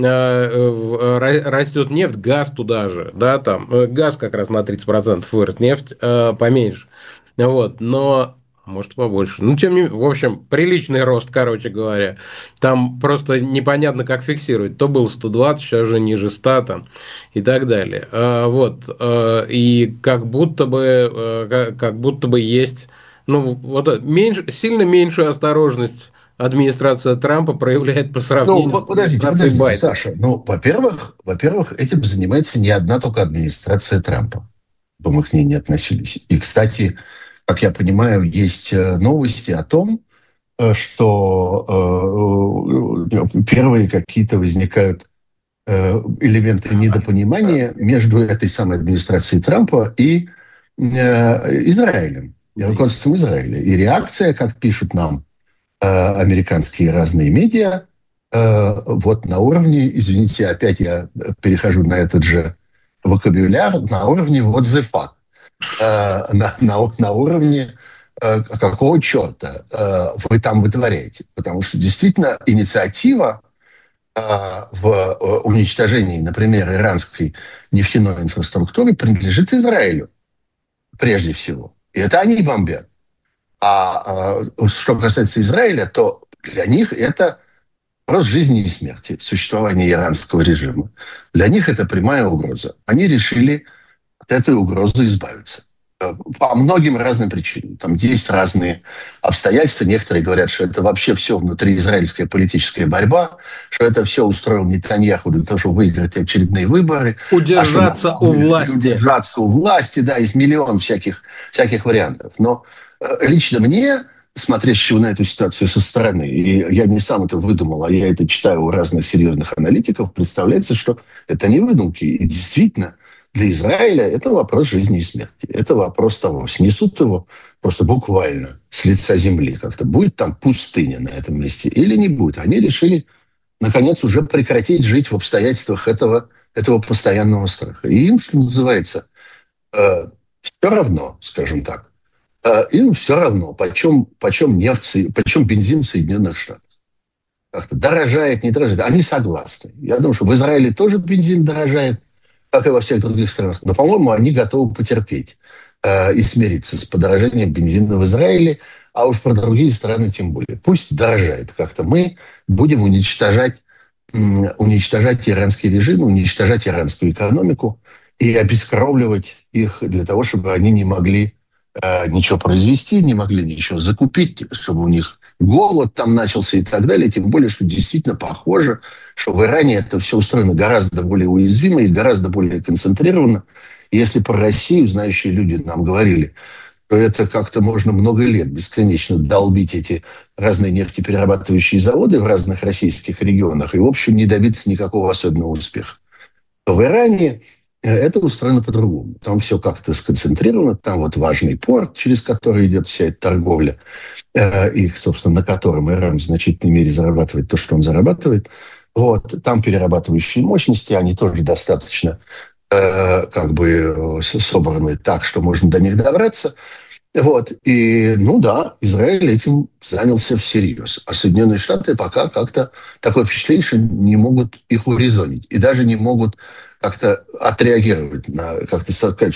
растет нефть, газ туда же, да, там, газ как раз на 30% вырос, нефть поменьше, вот, но, может, побольше, ну, тем не менее, в общем, приличный рост, короче говоря, там просто непонятно, как фиксировать, то было 120, сейчас уже ниже 100 там, и так далее, вот, и как будто бы есть ну, вот сильно меньшую осторожность администрация Трампа проявляет по Ну, сравнению с подождите, администрацией подождите, Байдена. Саша. Ну, во-первых, этим занимается не одна только администрация Трампа, бы мы к ней не относились. И, кстати, как я понимаю, есть новости о том, что первые какие-то возникают элементы недопонимания между этой самой администрацией Трампа и Израилем, и руководством Израиля. И реакция, как пишут нам американские разные медиа, вот на уровне, извините, опять я перехожу на этот же вокабуляр, на уровне what the fuck, на уровне какого черта вы там вытворяете. Потому что действительно инициатива в уничтожении, например, иранской нефтяной инфраструктуры принадлежит Израилю прежде всего. И это они бомбят. Что касается Израиля, то для них это вопрос жизни и смерти, существование иранского режима. Для них это прямая угроза. Они решили от этой угрозы избавиться. По многим разным причинам. Там есть разные обстоятельства. Некоторые говорят, что это вообще все внутриизраильская политическая борьба, что это все устроил Нетаньяху для того, чтобы выиграть очередные выборы, а что на Удержаться у самом деле власти. удержаться у власти, да, есть миллион всяких вариантов. Но лично мне, смотрящего на эту ситуацию со стороны, и я не сам это выдумал, а я это читаю у разных серьезных аналитиков, представляется, что это не выдумки. И действительно, для Израиля это вопрос жизни и смерти. Это вопрос того, снесут его просто буквально с лица земли как-то. Будет там пустыня на этом месте или не будет. Они решили, наконец, уже прекратить жить в обстоятельствах этого постоянного страха. И им, что называется, все равно, скажем так, им все равно, почем нефть, почем бензин в Соединенных Штатах. Как-то дорожает, не дорожает. Они согласны. Я думаю, что в Израиле тоже бензин дорожает, как и во всех других странах. Но, по-моему, они готовы потерпеть и смириться с подорожанием бензина в Израиле, а уж про другие страны тем более. Пусть дорожает как-то. Мы будем уничтожать иранский режим, уничтожать иранскую экономику и обескровливать их для того, чтобы они не могли ничего произвести, не могли ничего закупить, чтобы у них голод там начался и так далее. Тем более, что действительно похоже, что в Иране это все устроено гораздо более уязвимо и гораздо более концентрированно. И если про Россию знающие люди нам говорили, то это как-то можно много лет бесконечно долбить эти разные нефтеперерабатывающие заводы в разных российских регионах и, в общем, не добиться никакого особенного успеха. В Иране это устроено по-другому. Там все как-то сконцентрировано, там вот важный порт, через который идет вся эта торговля, и, собственно, на котором Иран в значительной мере зарабатывает то, что он зарабатывает. Вот. Там перерабатывающие мощности, они тоже достаточно собраны так, что можно до них добраться. Вот. И, ну да, Израиль этим занялся всерьез. А Соединенные Штаты пока как-то такое впечатление, что не могут их урезонить. И даже не могут как-то отреагировать на, как-то сказать,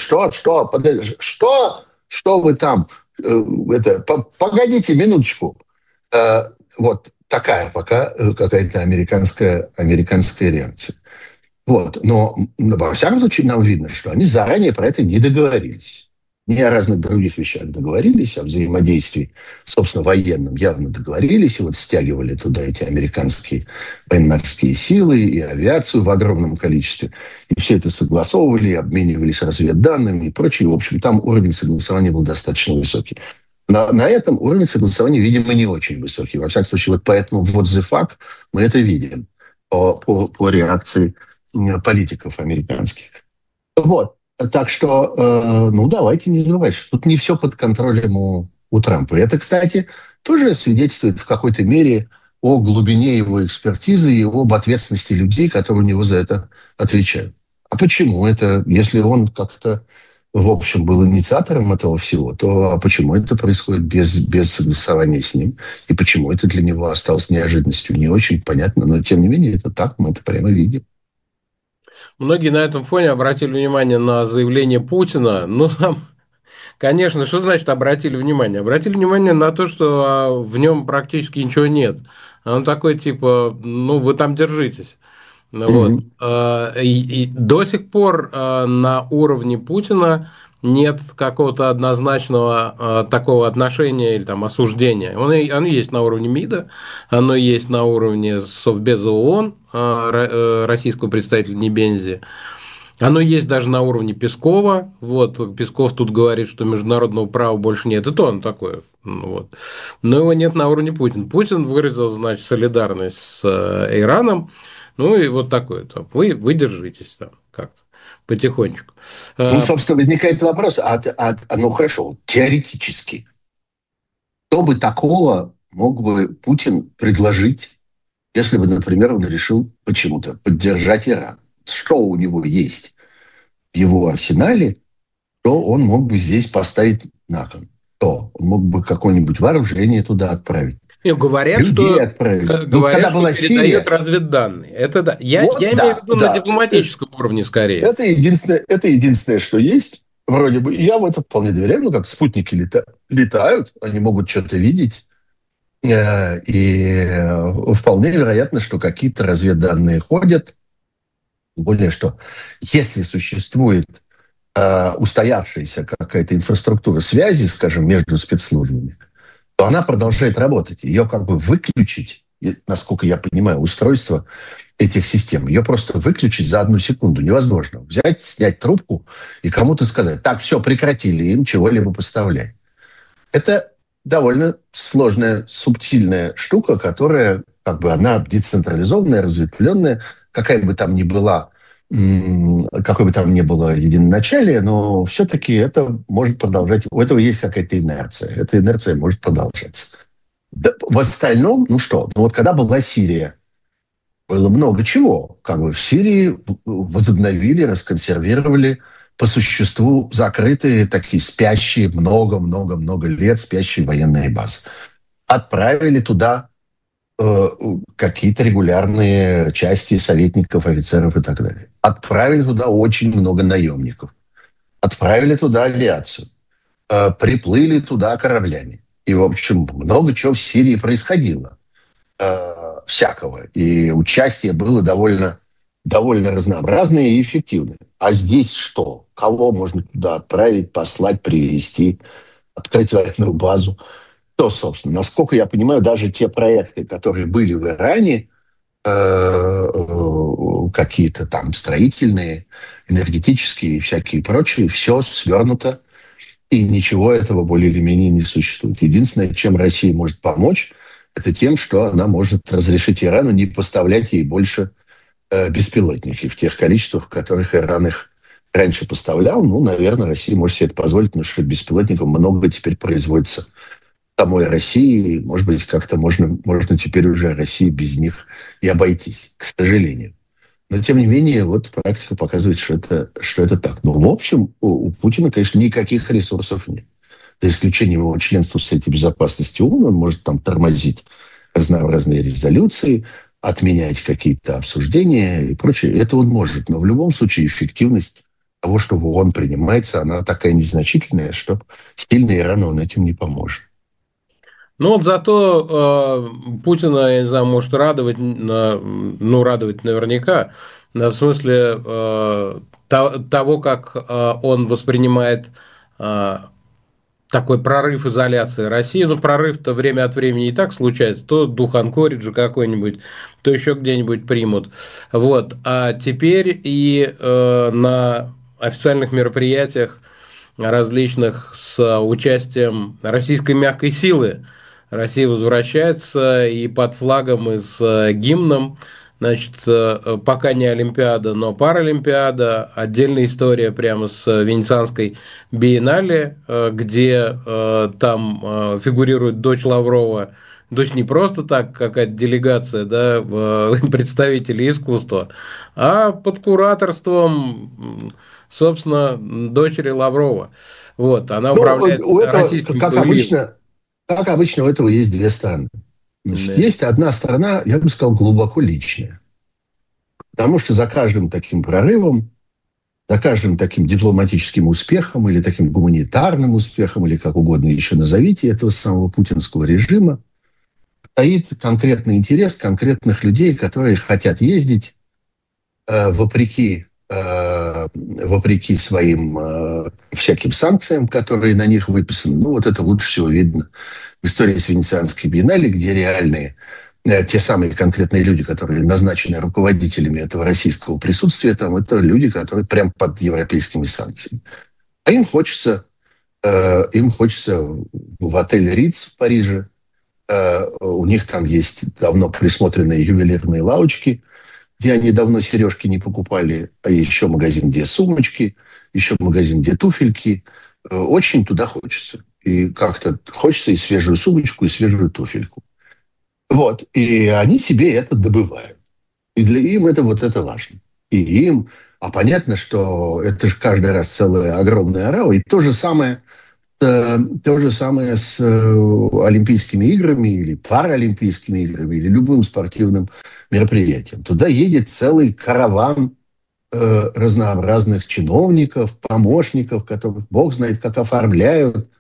что вы там, погодите минуточку. Вот такая пока какая-то американская реакция. Вот. Но во всяком случае нам видно, что они заранее про это не договорились. Не о разных других вещах договорились, о взаимодействии, собственно, военном явно договорились, и вот стягивали туда эти американские военно-морские силы и авиацию в огромном количестве. И все это согласовывали, обменивались разведданными и прочее. В общем, там уровень согласования был достаточно высокий. На этом уровень согласования, видимо, не очень высокий. Во всяком случае, вот поэтому вот the fuck мы это видим по реакции политиков американских. Вот. Так что, давайте не забывать, что тут не все под контролем у Трампа. И это, кстати, тоже свидетельствует в какой-то мере о глубине его экспертизы и об ответственности людей, которые у него за это отвечают. А почему это, если он как-то, в общем, был инициатором этого всего, то почему это происходит без согласования с ним? И почему это для него осталось неожиданностью? Не очень понятно, но тем не менее это так, мы это прямо видим. Многие на этом фоне обратили внимание на заявление Путина. Ну, там, конечно, что значит обратили внимание? Обратили внимание на то, что в нем практически ничего нет. Он такой, типа, ну, вы там держитесь. Ну вот. Мгм. И до сих пор на уровне Путина нет какого-то однозначного такого отношения или там осуждения. Оно есть на уровне МИДа, оно есть на уровне Совбеза ООН, российского представителя Небензи. Оно есть даже на уровне Пескова. Вот, Песков тут говорит, что международного права больше нет. И то он такое. Ну вот. Но его нет на уровне Путина. Путин выразил, значит, солидарность с Ираном. Ну и вот такое. Там, вы держитесь там как-то потихонечку. Ну, А, собственно, возникает вопрос, ну хорошо, теоретически, что бы такого мог бы Путин предложить, если бы, например, он решил почему-то поддержать Иран? Что у него есть в его арсенале, что он мог бы здесь поставить на кон? То он мог бы какое-нибудь вооружение туда отправить, и говорят, людей что отправить. Ну, говорят, когда что была передает Сирия, разведданные. Это да. Я вот имею в да, виду на да, дипломатическом уровне скорее. это единственное, что есть. Вроде бы, и я в это вполне доверяю, ну, как спутники летают, они могут что-то видеть, вполне вероятно, что какие-то разведданные ходят. Тем более, что если существует устоявшаяся какая-то инфраструктура связи, скажем, между спецслужбами, то она продолжает работать. Ее как бы выключить, насколько я понимаю, устройство этих систем, ее просто выключить за одну секунду невозможно. Взять, снять трубку и кому-то сказать: так, все, прекратили им чего-либо поставлять. Это довольно сложная, субтильная штука, которая как бы она децентрализованная, разветвленная, какая бы там ни была, какой бы там ни было единоначалие, но все-таки это может продолжать, у этого есть какая-то инерция. Эта инерция может продолжаться. Да, в остальном, ну что, ну вот когда была Сирия, было много чего. Как бы в Сирии возобновили, расконсервировали по существу закрытые, такие спящие много-много-много лет спящие военные базы. Отправили туда какие-то регулярные части советников, офицеров и так далее. Отправили туда очень много наемников. Отправили туда авиацию. Приплыли туда кораблями. И, в общем, много чего в Сирии происходило всякого. И участие было довольно разнообразное и эффективное. А здесь что? Кого можно туда отправить, послать, привезти, открыть военную базу? То, собственно, насколько я понимаю, даже те проекты, которые были в Иране, какие-то там строительные, энергетические и всякие прочие, все свернуто, и ничего этого более или менее не существует. Единственное, чем Россия может помочь, это тем, что она может разрешить Ирану не поставлять ей больше беспилотники в тех количествах, в которых Иран их раньше поставлял. Ну, наверное, Россия может себе это позволить, потому что беспилотников много теперь производится в самой России. И, может быть, как-то можно теперь уже России без них и обойтись, к сожалению. Но, тем не менее, вот практика показывает, что это так. Но, в общем, у Путина, конечно, никаких ресурсов нет. За исключением его членства в Совете Безопасности ООН, он может там тормозить разнообразные резолюции, отменять какие-то обсуждения и прочее. Это он может. Но в любом случае эффективность того, что в ООН принимается, она такая незначительная, что сильно Ирану он этим не поможет. Ну вот зато Путина, я не знаю, может радовать, ну радовать наверняка, в смысле того, как он воспринимает такой прорыв изоляции России. Ну, прорыв-то время от времени и так случается. То дух Анкориджа какой-нибудь, то еще где-нибудь примут. Вот. А теперь и на официальных мероприятиях различных с участием российской мягкой силы Россия возвращается и под флагом и с гимном. Значит, пока не Олимпиада, но Паралимпиада. Отдельная история прямо с Венецианской биеннале, где там фигурирует дочь Лаврова, То есть не просто так какая-то делегация, да, представителей искусства, а под кураторством, собственно, дочери Лаврова. Вот, она Ну, управляет у этого, российским павильоном. как обычно, у этого есть две стороны. Значит, Да. есть одна сторона, я бы сказал, глубоко личная. Потому что за каждым таким прорывом, за каждым таким дипломатическим успехом или таким гуманитарным успехом, или как угодно еще назовите, этого самого путинского режима, стоит конкретный интерес конкретных людей, которые хотят ездить вопреки своим всяким санкциям, которые на них выписаны. Ну, вот это лучше всего видно в истории с Венецианской биеннале, где реальные те самые конкретные люди, которые назначены руководителями этого российского присутствия, там это люди, которые прям под европейскими санкциями. А им хочется в отель Риц в Париже. У них там есть давно присмотренные ювелирные лавочки, где они давно сережки не покупали, а еще магазин, где сумочки, еще магазин, где туфельки. Очень туда хочется. И как-то хочется и свежую сумочку, и свежую туфельку. Вот. И они себе это добывают. И для им это вот это важно. И им, а понятно, что это же каждый раз целая огромная орава. И то же самое с Олимпийскими играми или Паралимпийскими играми или любым спортивным мероприятием. Туда едет целый караван разнообразных чиновников, помощников, которых Бог знает, как оформляют,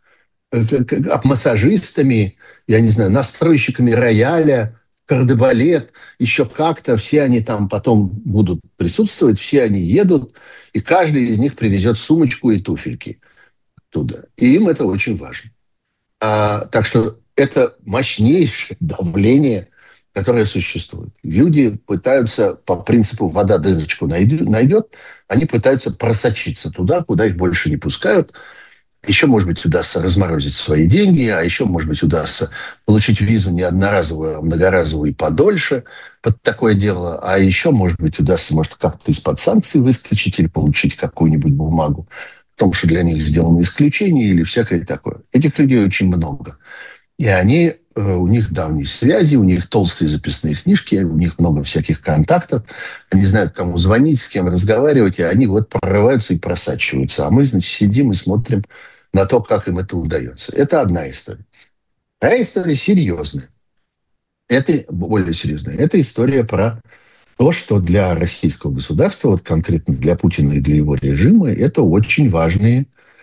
массажистами, я не знаю, настройщиками рояля, кардебалет, еще как-то. Все они там потом будут присутствовать, все они едут, и каждый из них привезет сумочку и туфельки туда. И им это очень важно. Так что это мощнейшее давление, которое существует. Люди пытаются по принципу «вода дырочку найдет», они пытаются просочиться туда, куда их больше не пускают. Еще, может быть, удастся разморозить свои деньги, а еще, может быть, удастся получить визу не одноразовую, а многоразовую и подольше под такое дело. А еще, может быть, удастся, может, как-то из-под санкций выскочить или получить какую-нибудь бумагу о том, что для них сделано исключение или всякое такое. Этих людей очень много. И у них давние связи, у них толстые записные книжки, у них много всяких контактов. Они знают, кому звонить, с кем разговаривать, и они вот прорываются и просачиваются. А мы, значит, сидим и смотрим на то, как им это удается. Это одна история. Вторая история серьезная. Это более серьезная. Это история про то, что для российского государства, вот конкретно для Путина и для его режима, это очень важные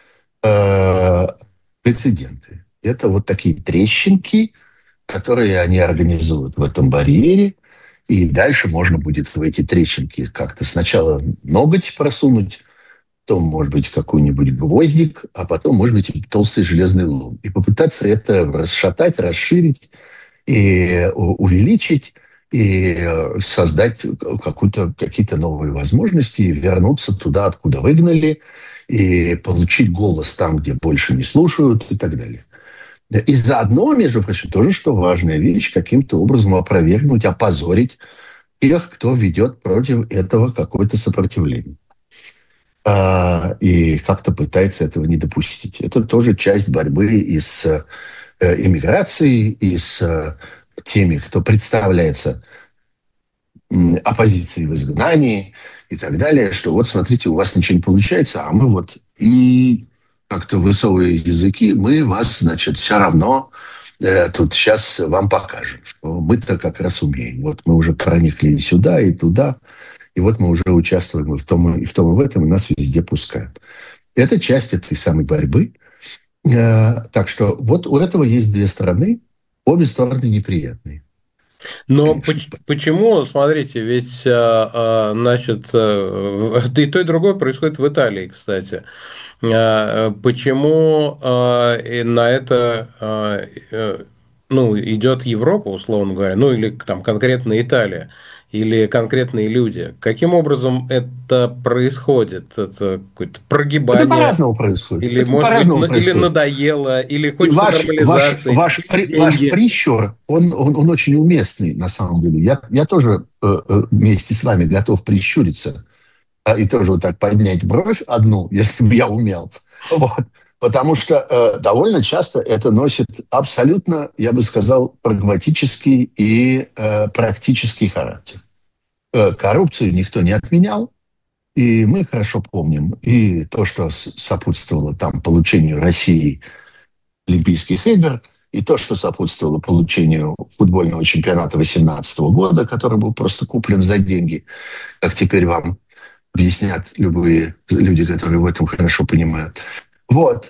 э, прецеденты. Это вот такие трещинки, которые они организуют в этом барьере, и дальше можно будет в эти трещинки как-то сначала ноготь просунуть, потом, может быть, какой-нибудь гвоздик, а потом, может быть, толстый железный лом. И попытаться это расшатать, расширить и увеличить, и создать какие-то новые возможности, и вернуться туда, откуда выгнали, и получить голос там, где больше не слушают, и так далее. И заодно, между прочим, тоже, что важная вещь, каким-то образом опровергнуть, опозорить тех, кто ведет против этого какое-то сопротивление. И как-то пытается этого не допустить. Это тоже часть борьбы и с иммиграцией, и с теми, кто представляется оппозицией в изгнании и так далее, что вот, смотрите, у вас ничего не получается, а мы вот как-то высовывая языки, мы вас, значит, все равно тут сейчас вам покажем, что мы-то как раз умеем. Вот мы уже проникли и сюда, и туда, и вот мы уже участвуем и в том, и в этом, и нас везде пускают. Это часть этой самой борьбы. Так что вот у этого есть две стороны, обе стороны неприятные. Но Конечно. почему, смотрите, ведь, значит, и то, и другое происходит в Италии, кстати. Почему и на это ну, идет Европа, условно говоря, ну или там конкретно Италия, или конкретные люди? Каким образом это происходит? Это какое-то Это прогибание, по-разному происходит. или, Это может быть, по-разному или происходит. надоело, или И хочется нормализации, ваш деньги? прищур, он очень уместный на самом деле. Я тоже вместе с вами готов прищуриться и тоже вот так поднять бровь одну, если бы я умел. Вот. Потому что довольно часто это носит абсолютно, я бы сказал, прагматический и практический характер. Коррупцию никто не отменял, и мы хорошо помним и то, что сопутствовало там получению России Олимпийских игр, и то, что сопутствовало получению футбольного чемпионата 2018 года, который был просто куплен за деньги, как теперь вам объяснят любые люди, которые в этом хорошо понимают. Вот.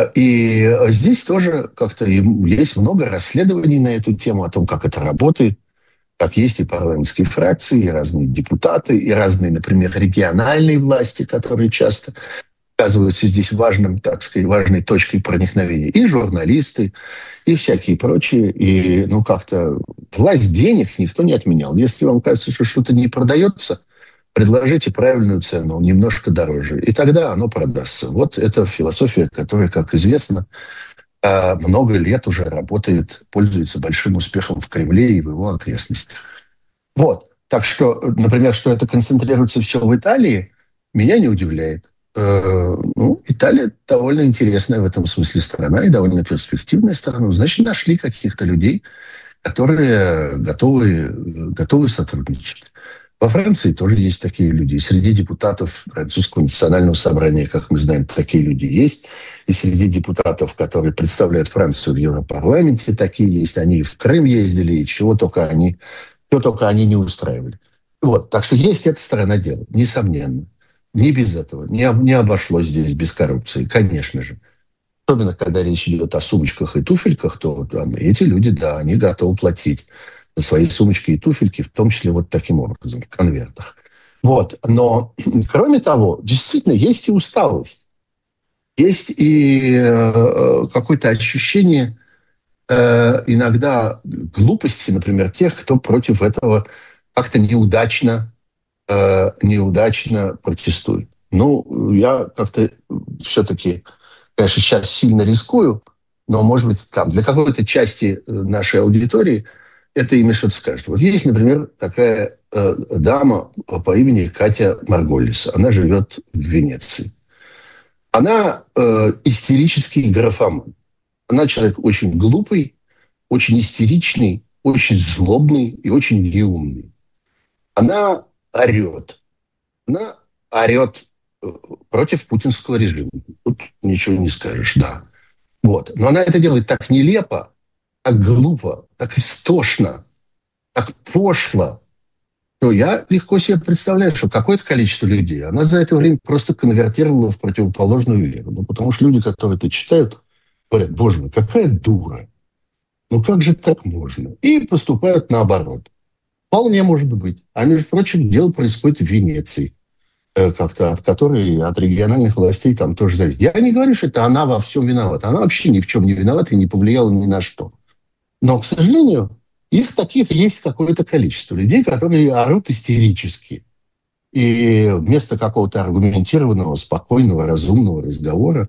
И здесь тоже как-то есть много расследований на эту тему, о том, как это работает, как есть и парламентские фракции, и разные депутаты, и разные, например, региональные власти, которые часто оказываются здесь важным, так сказать, важной точкой проникновения, и журналисты, и всякие прочие. И, ну, как-то власть денег никто не отменял. Если вам кажется, что что-то не продается, предложите правильную цену, немножко дороже, и тогда оно продастся. Вот это философия, которая, как известно, много лет уже работает, пользуется большим успехом в Кремле и в его окрестностях. Вот. Так что, например, что это концентрируется все в Италии, меня не удивляет. Ну, Италия довольно интересная в этом смысле страна и довольно перспективная страна. Значит, нашли каких-то людей, которые готовы сотрудничать. Во Франции тоже есть такие люди. И среди депутатов Французского национального собрания, как мы знаем, такие люди есть. И среди депутатов, которые представляют Францию в Европарламенте, такие есть. Они и в Крым ездили, и чего только они не устраивали. Вот. Так что есть эта сторона дела, несомненно. Не без этого. Не обошлось здесь без коррупции, конечно же. Особенно, когда речь идет о сумочках и туфельках, то там, эти люди, да, они готовы платить за свои сумочки и туфельки, в том числе вот таким образом, в конвертах. Вот. Но, кроме того, действительно, есть и усталость. Есть и какое-то ощущение иногда глупости, например, тех, кто против этого как-то неудачно протестует. Ну, я как-то все-таки, конечно, сейчас сильно рискую, но, может быть, там для какой-то части нашей аудитории это имя что-то скажет. Вот есть, например, такая дама по имени Катя Марголис. Она живет в Венеции. Она истерический графоман. Она человек очень глупый, очень истеричный, очень злобный и очень неумный. Она орет. Она орет против путинского режима. Тут ничего не скажешь, да. Вот. Но она это делает так нелепо, так глупо, так истошно, так пошло, что я легко себе представляю, что какое-то количество людей она за это время просто конвертировала в противоположную веру. Ну, потому что люди, которые это читают, говорят: боже мой, какая дура. Ну как же так можно? И поступают наоборот. Вполне может быть. А между прочим, дело происходит в Венеции, как-то от региональных властей там тоже зависит. Я не говорю, что это она во всем виновата. Она вообще ни в чем не виновата и не повлияла ни на что. Но, к сожалению, их таких есть какое-то количество людей, которые орут истерически. И вместо какого-то аргументированного, спокойного, разумного разговора,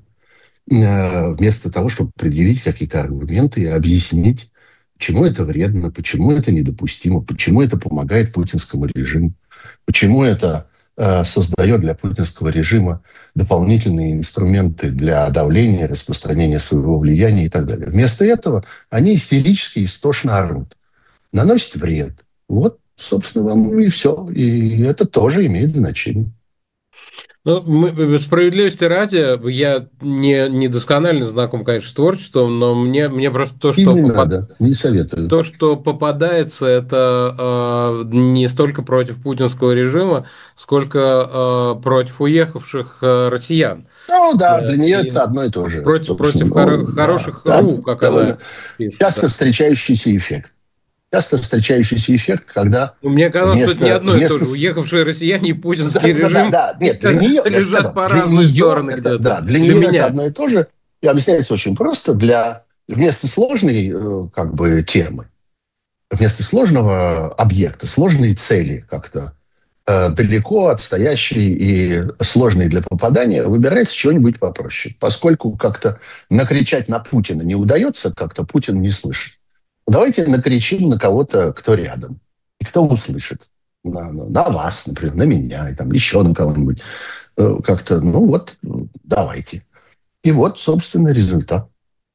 вместо того, чтобы предъявить какие-то аргументы и объяснить, почему это вредно, почему это недопустимо, почему это помогает путинскому режиму, почему это создает для путинского режима дополнительные инструменты для давления, распространения своего влияния и так далее. Вместо этого они истерически, истошно орут, наносят вред. Вот, собственно, вам и все. И это тоже имеет значение. Ну, справедливости ради, я не досконально знаком, конечно, с творчеством, но мне просто И не надо, не советую. то, что попадается, это не столько против путинского режима, сколько против уехавших россиян. Ну да, для нее И это одно и то же, против собственно. Ну, да, хороших да, РУ, как она довольно пишет. Да. часто встречающийся эффект. Часто встречающийся эффект, когда Ну, мне казалось, что это не одно и то вместо же. Уехавшие россияне и да, путинский да, да, режим да. Нет, для нее, я же лежат сказал, по для разные нее стороны это, где-то. да, для Для нее это меня. одно и то же. И объясняется очень просто. Вместо сложной как бы темы, вместо сложного объекта, сложной цели как-то, далеко отстоящей и сложной для попадания, выбирается что-нибудь попроще. Поскольку как-то накричать на Путина не удается, как-то Путин не слышит. Давайте накричим на кого-то, кто рядом. И кто услышит. На вас, например, на меня, и там еще на кого-нибудь. Как-то, ну вот, давайте. И вот, собственно, результат.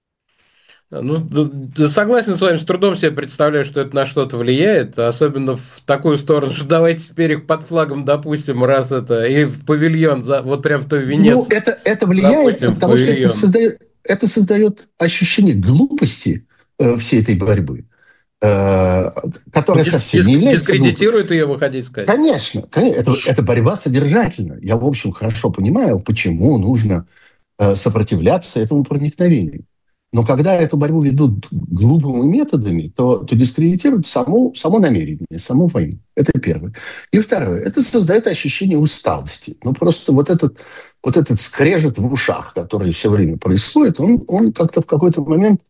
Ну, согласен с вами, с трудом себе представляю, что это на что-то влияет, особенно в такую сторону, что давайте теперь их под флагом допустим, раз это, и в павильон, вот прям в той Ну, Венеции, это влияет, допустим, в потому что павильон. это создает ощущение глупости всей этой борьбы, э, которая совсем не является глупой. Дискредитирует ее, вы хотите сказать? Конечно, это борьба содержательная. Я, в общем, хорошо понимаю, почему нужно сопротивляться этому проникновению. Но когда эту борьбу ведут глупыми методами, то дискредитируют само намерение, саму войну. Это первое. И второе. Это создает ощущение усталости. Ну, просто вот этот скрежет в ушах, который все время происходит, он как-то в какой-то момент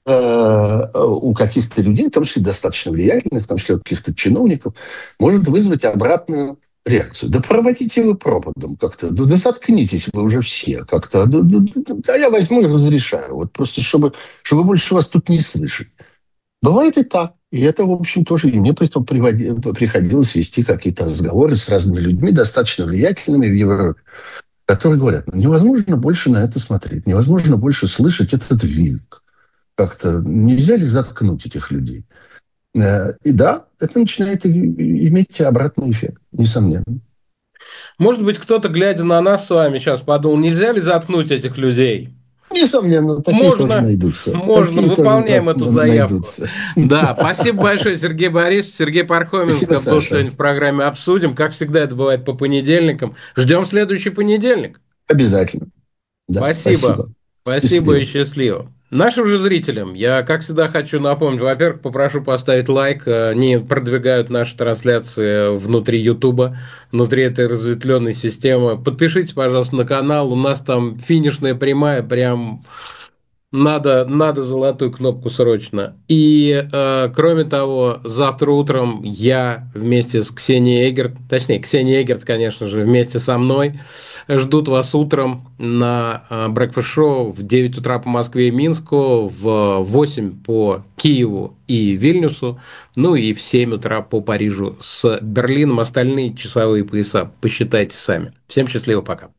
у каких-то людей, в том числе достаточно влиятельных, в том числе у каких-то чиновников, может вызвать обратную реакцию. Да проводите вы пропадом как-то, да заткнитесь вы уже все как-то, да я возьму и разрешаю, вот просто чтобы больше вас тут не слышать. Бывает и так. И это, в общем, тоже и мне приходилось вести какие-то разговоры с разными людьми, достаточно влиятельными в Европе, которые говорят, ну, невозможно больше на это смотреть, невозможно больше слышать этот визг. Как-то нельзя ли заткнуть этих людей? И да, это начинает иметь обратный эффект, несомненно. Может быть, кто-то, глядя на нас с вами, сейчас подумал, нельзя ли заткнуть этих людей? Несомненно, такие тоже Можно, найдутся. можно, Такие тоже выполняем эту заявку. найдутся. Да, спасибо большое, Сергей Борисович, Сергей Спасибо, Пархоменко был Саша. сегодня в программе «Обсудим». Как всегда, это бывает по понедельникам. Ждем в следующий понедельник. Обязательно. Да, Спасибо. спасибо. Спасибо и Счастливо. счастливо. Нашим же зрителям я, как всегда, хочу напомнить, во-первых, попрошу поставить лайк, они продвигают наши трансляции внутри Ютуба, внутри этой разветвленной системы. Подпишитесь, пожалуйста, на канал, у нас там финишная прямая, прям надо золотую кнопку срочно. И, кроме того, завтра утром я вместе с Ксенией Эгерт, точнее, Ксения Эгерт, конечно же, вместе со мной, ждут вас утром на Breakfast Show в 9 утра по Москве и Минску, в 8 по Киеву и Вильнюсу, ну и в 7 утра по Парижу с Берлином. Остальные часовые пояса посчитайте сами. Всем счастливо, пока.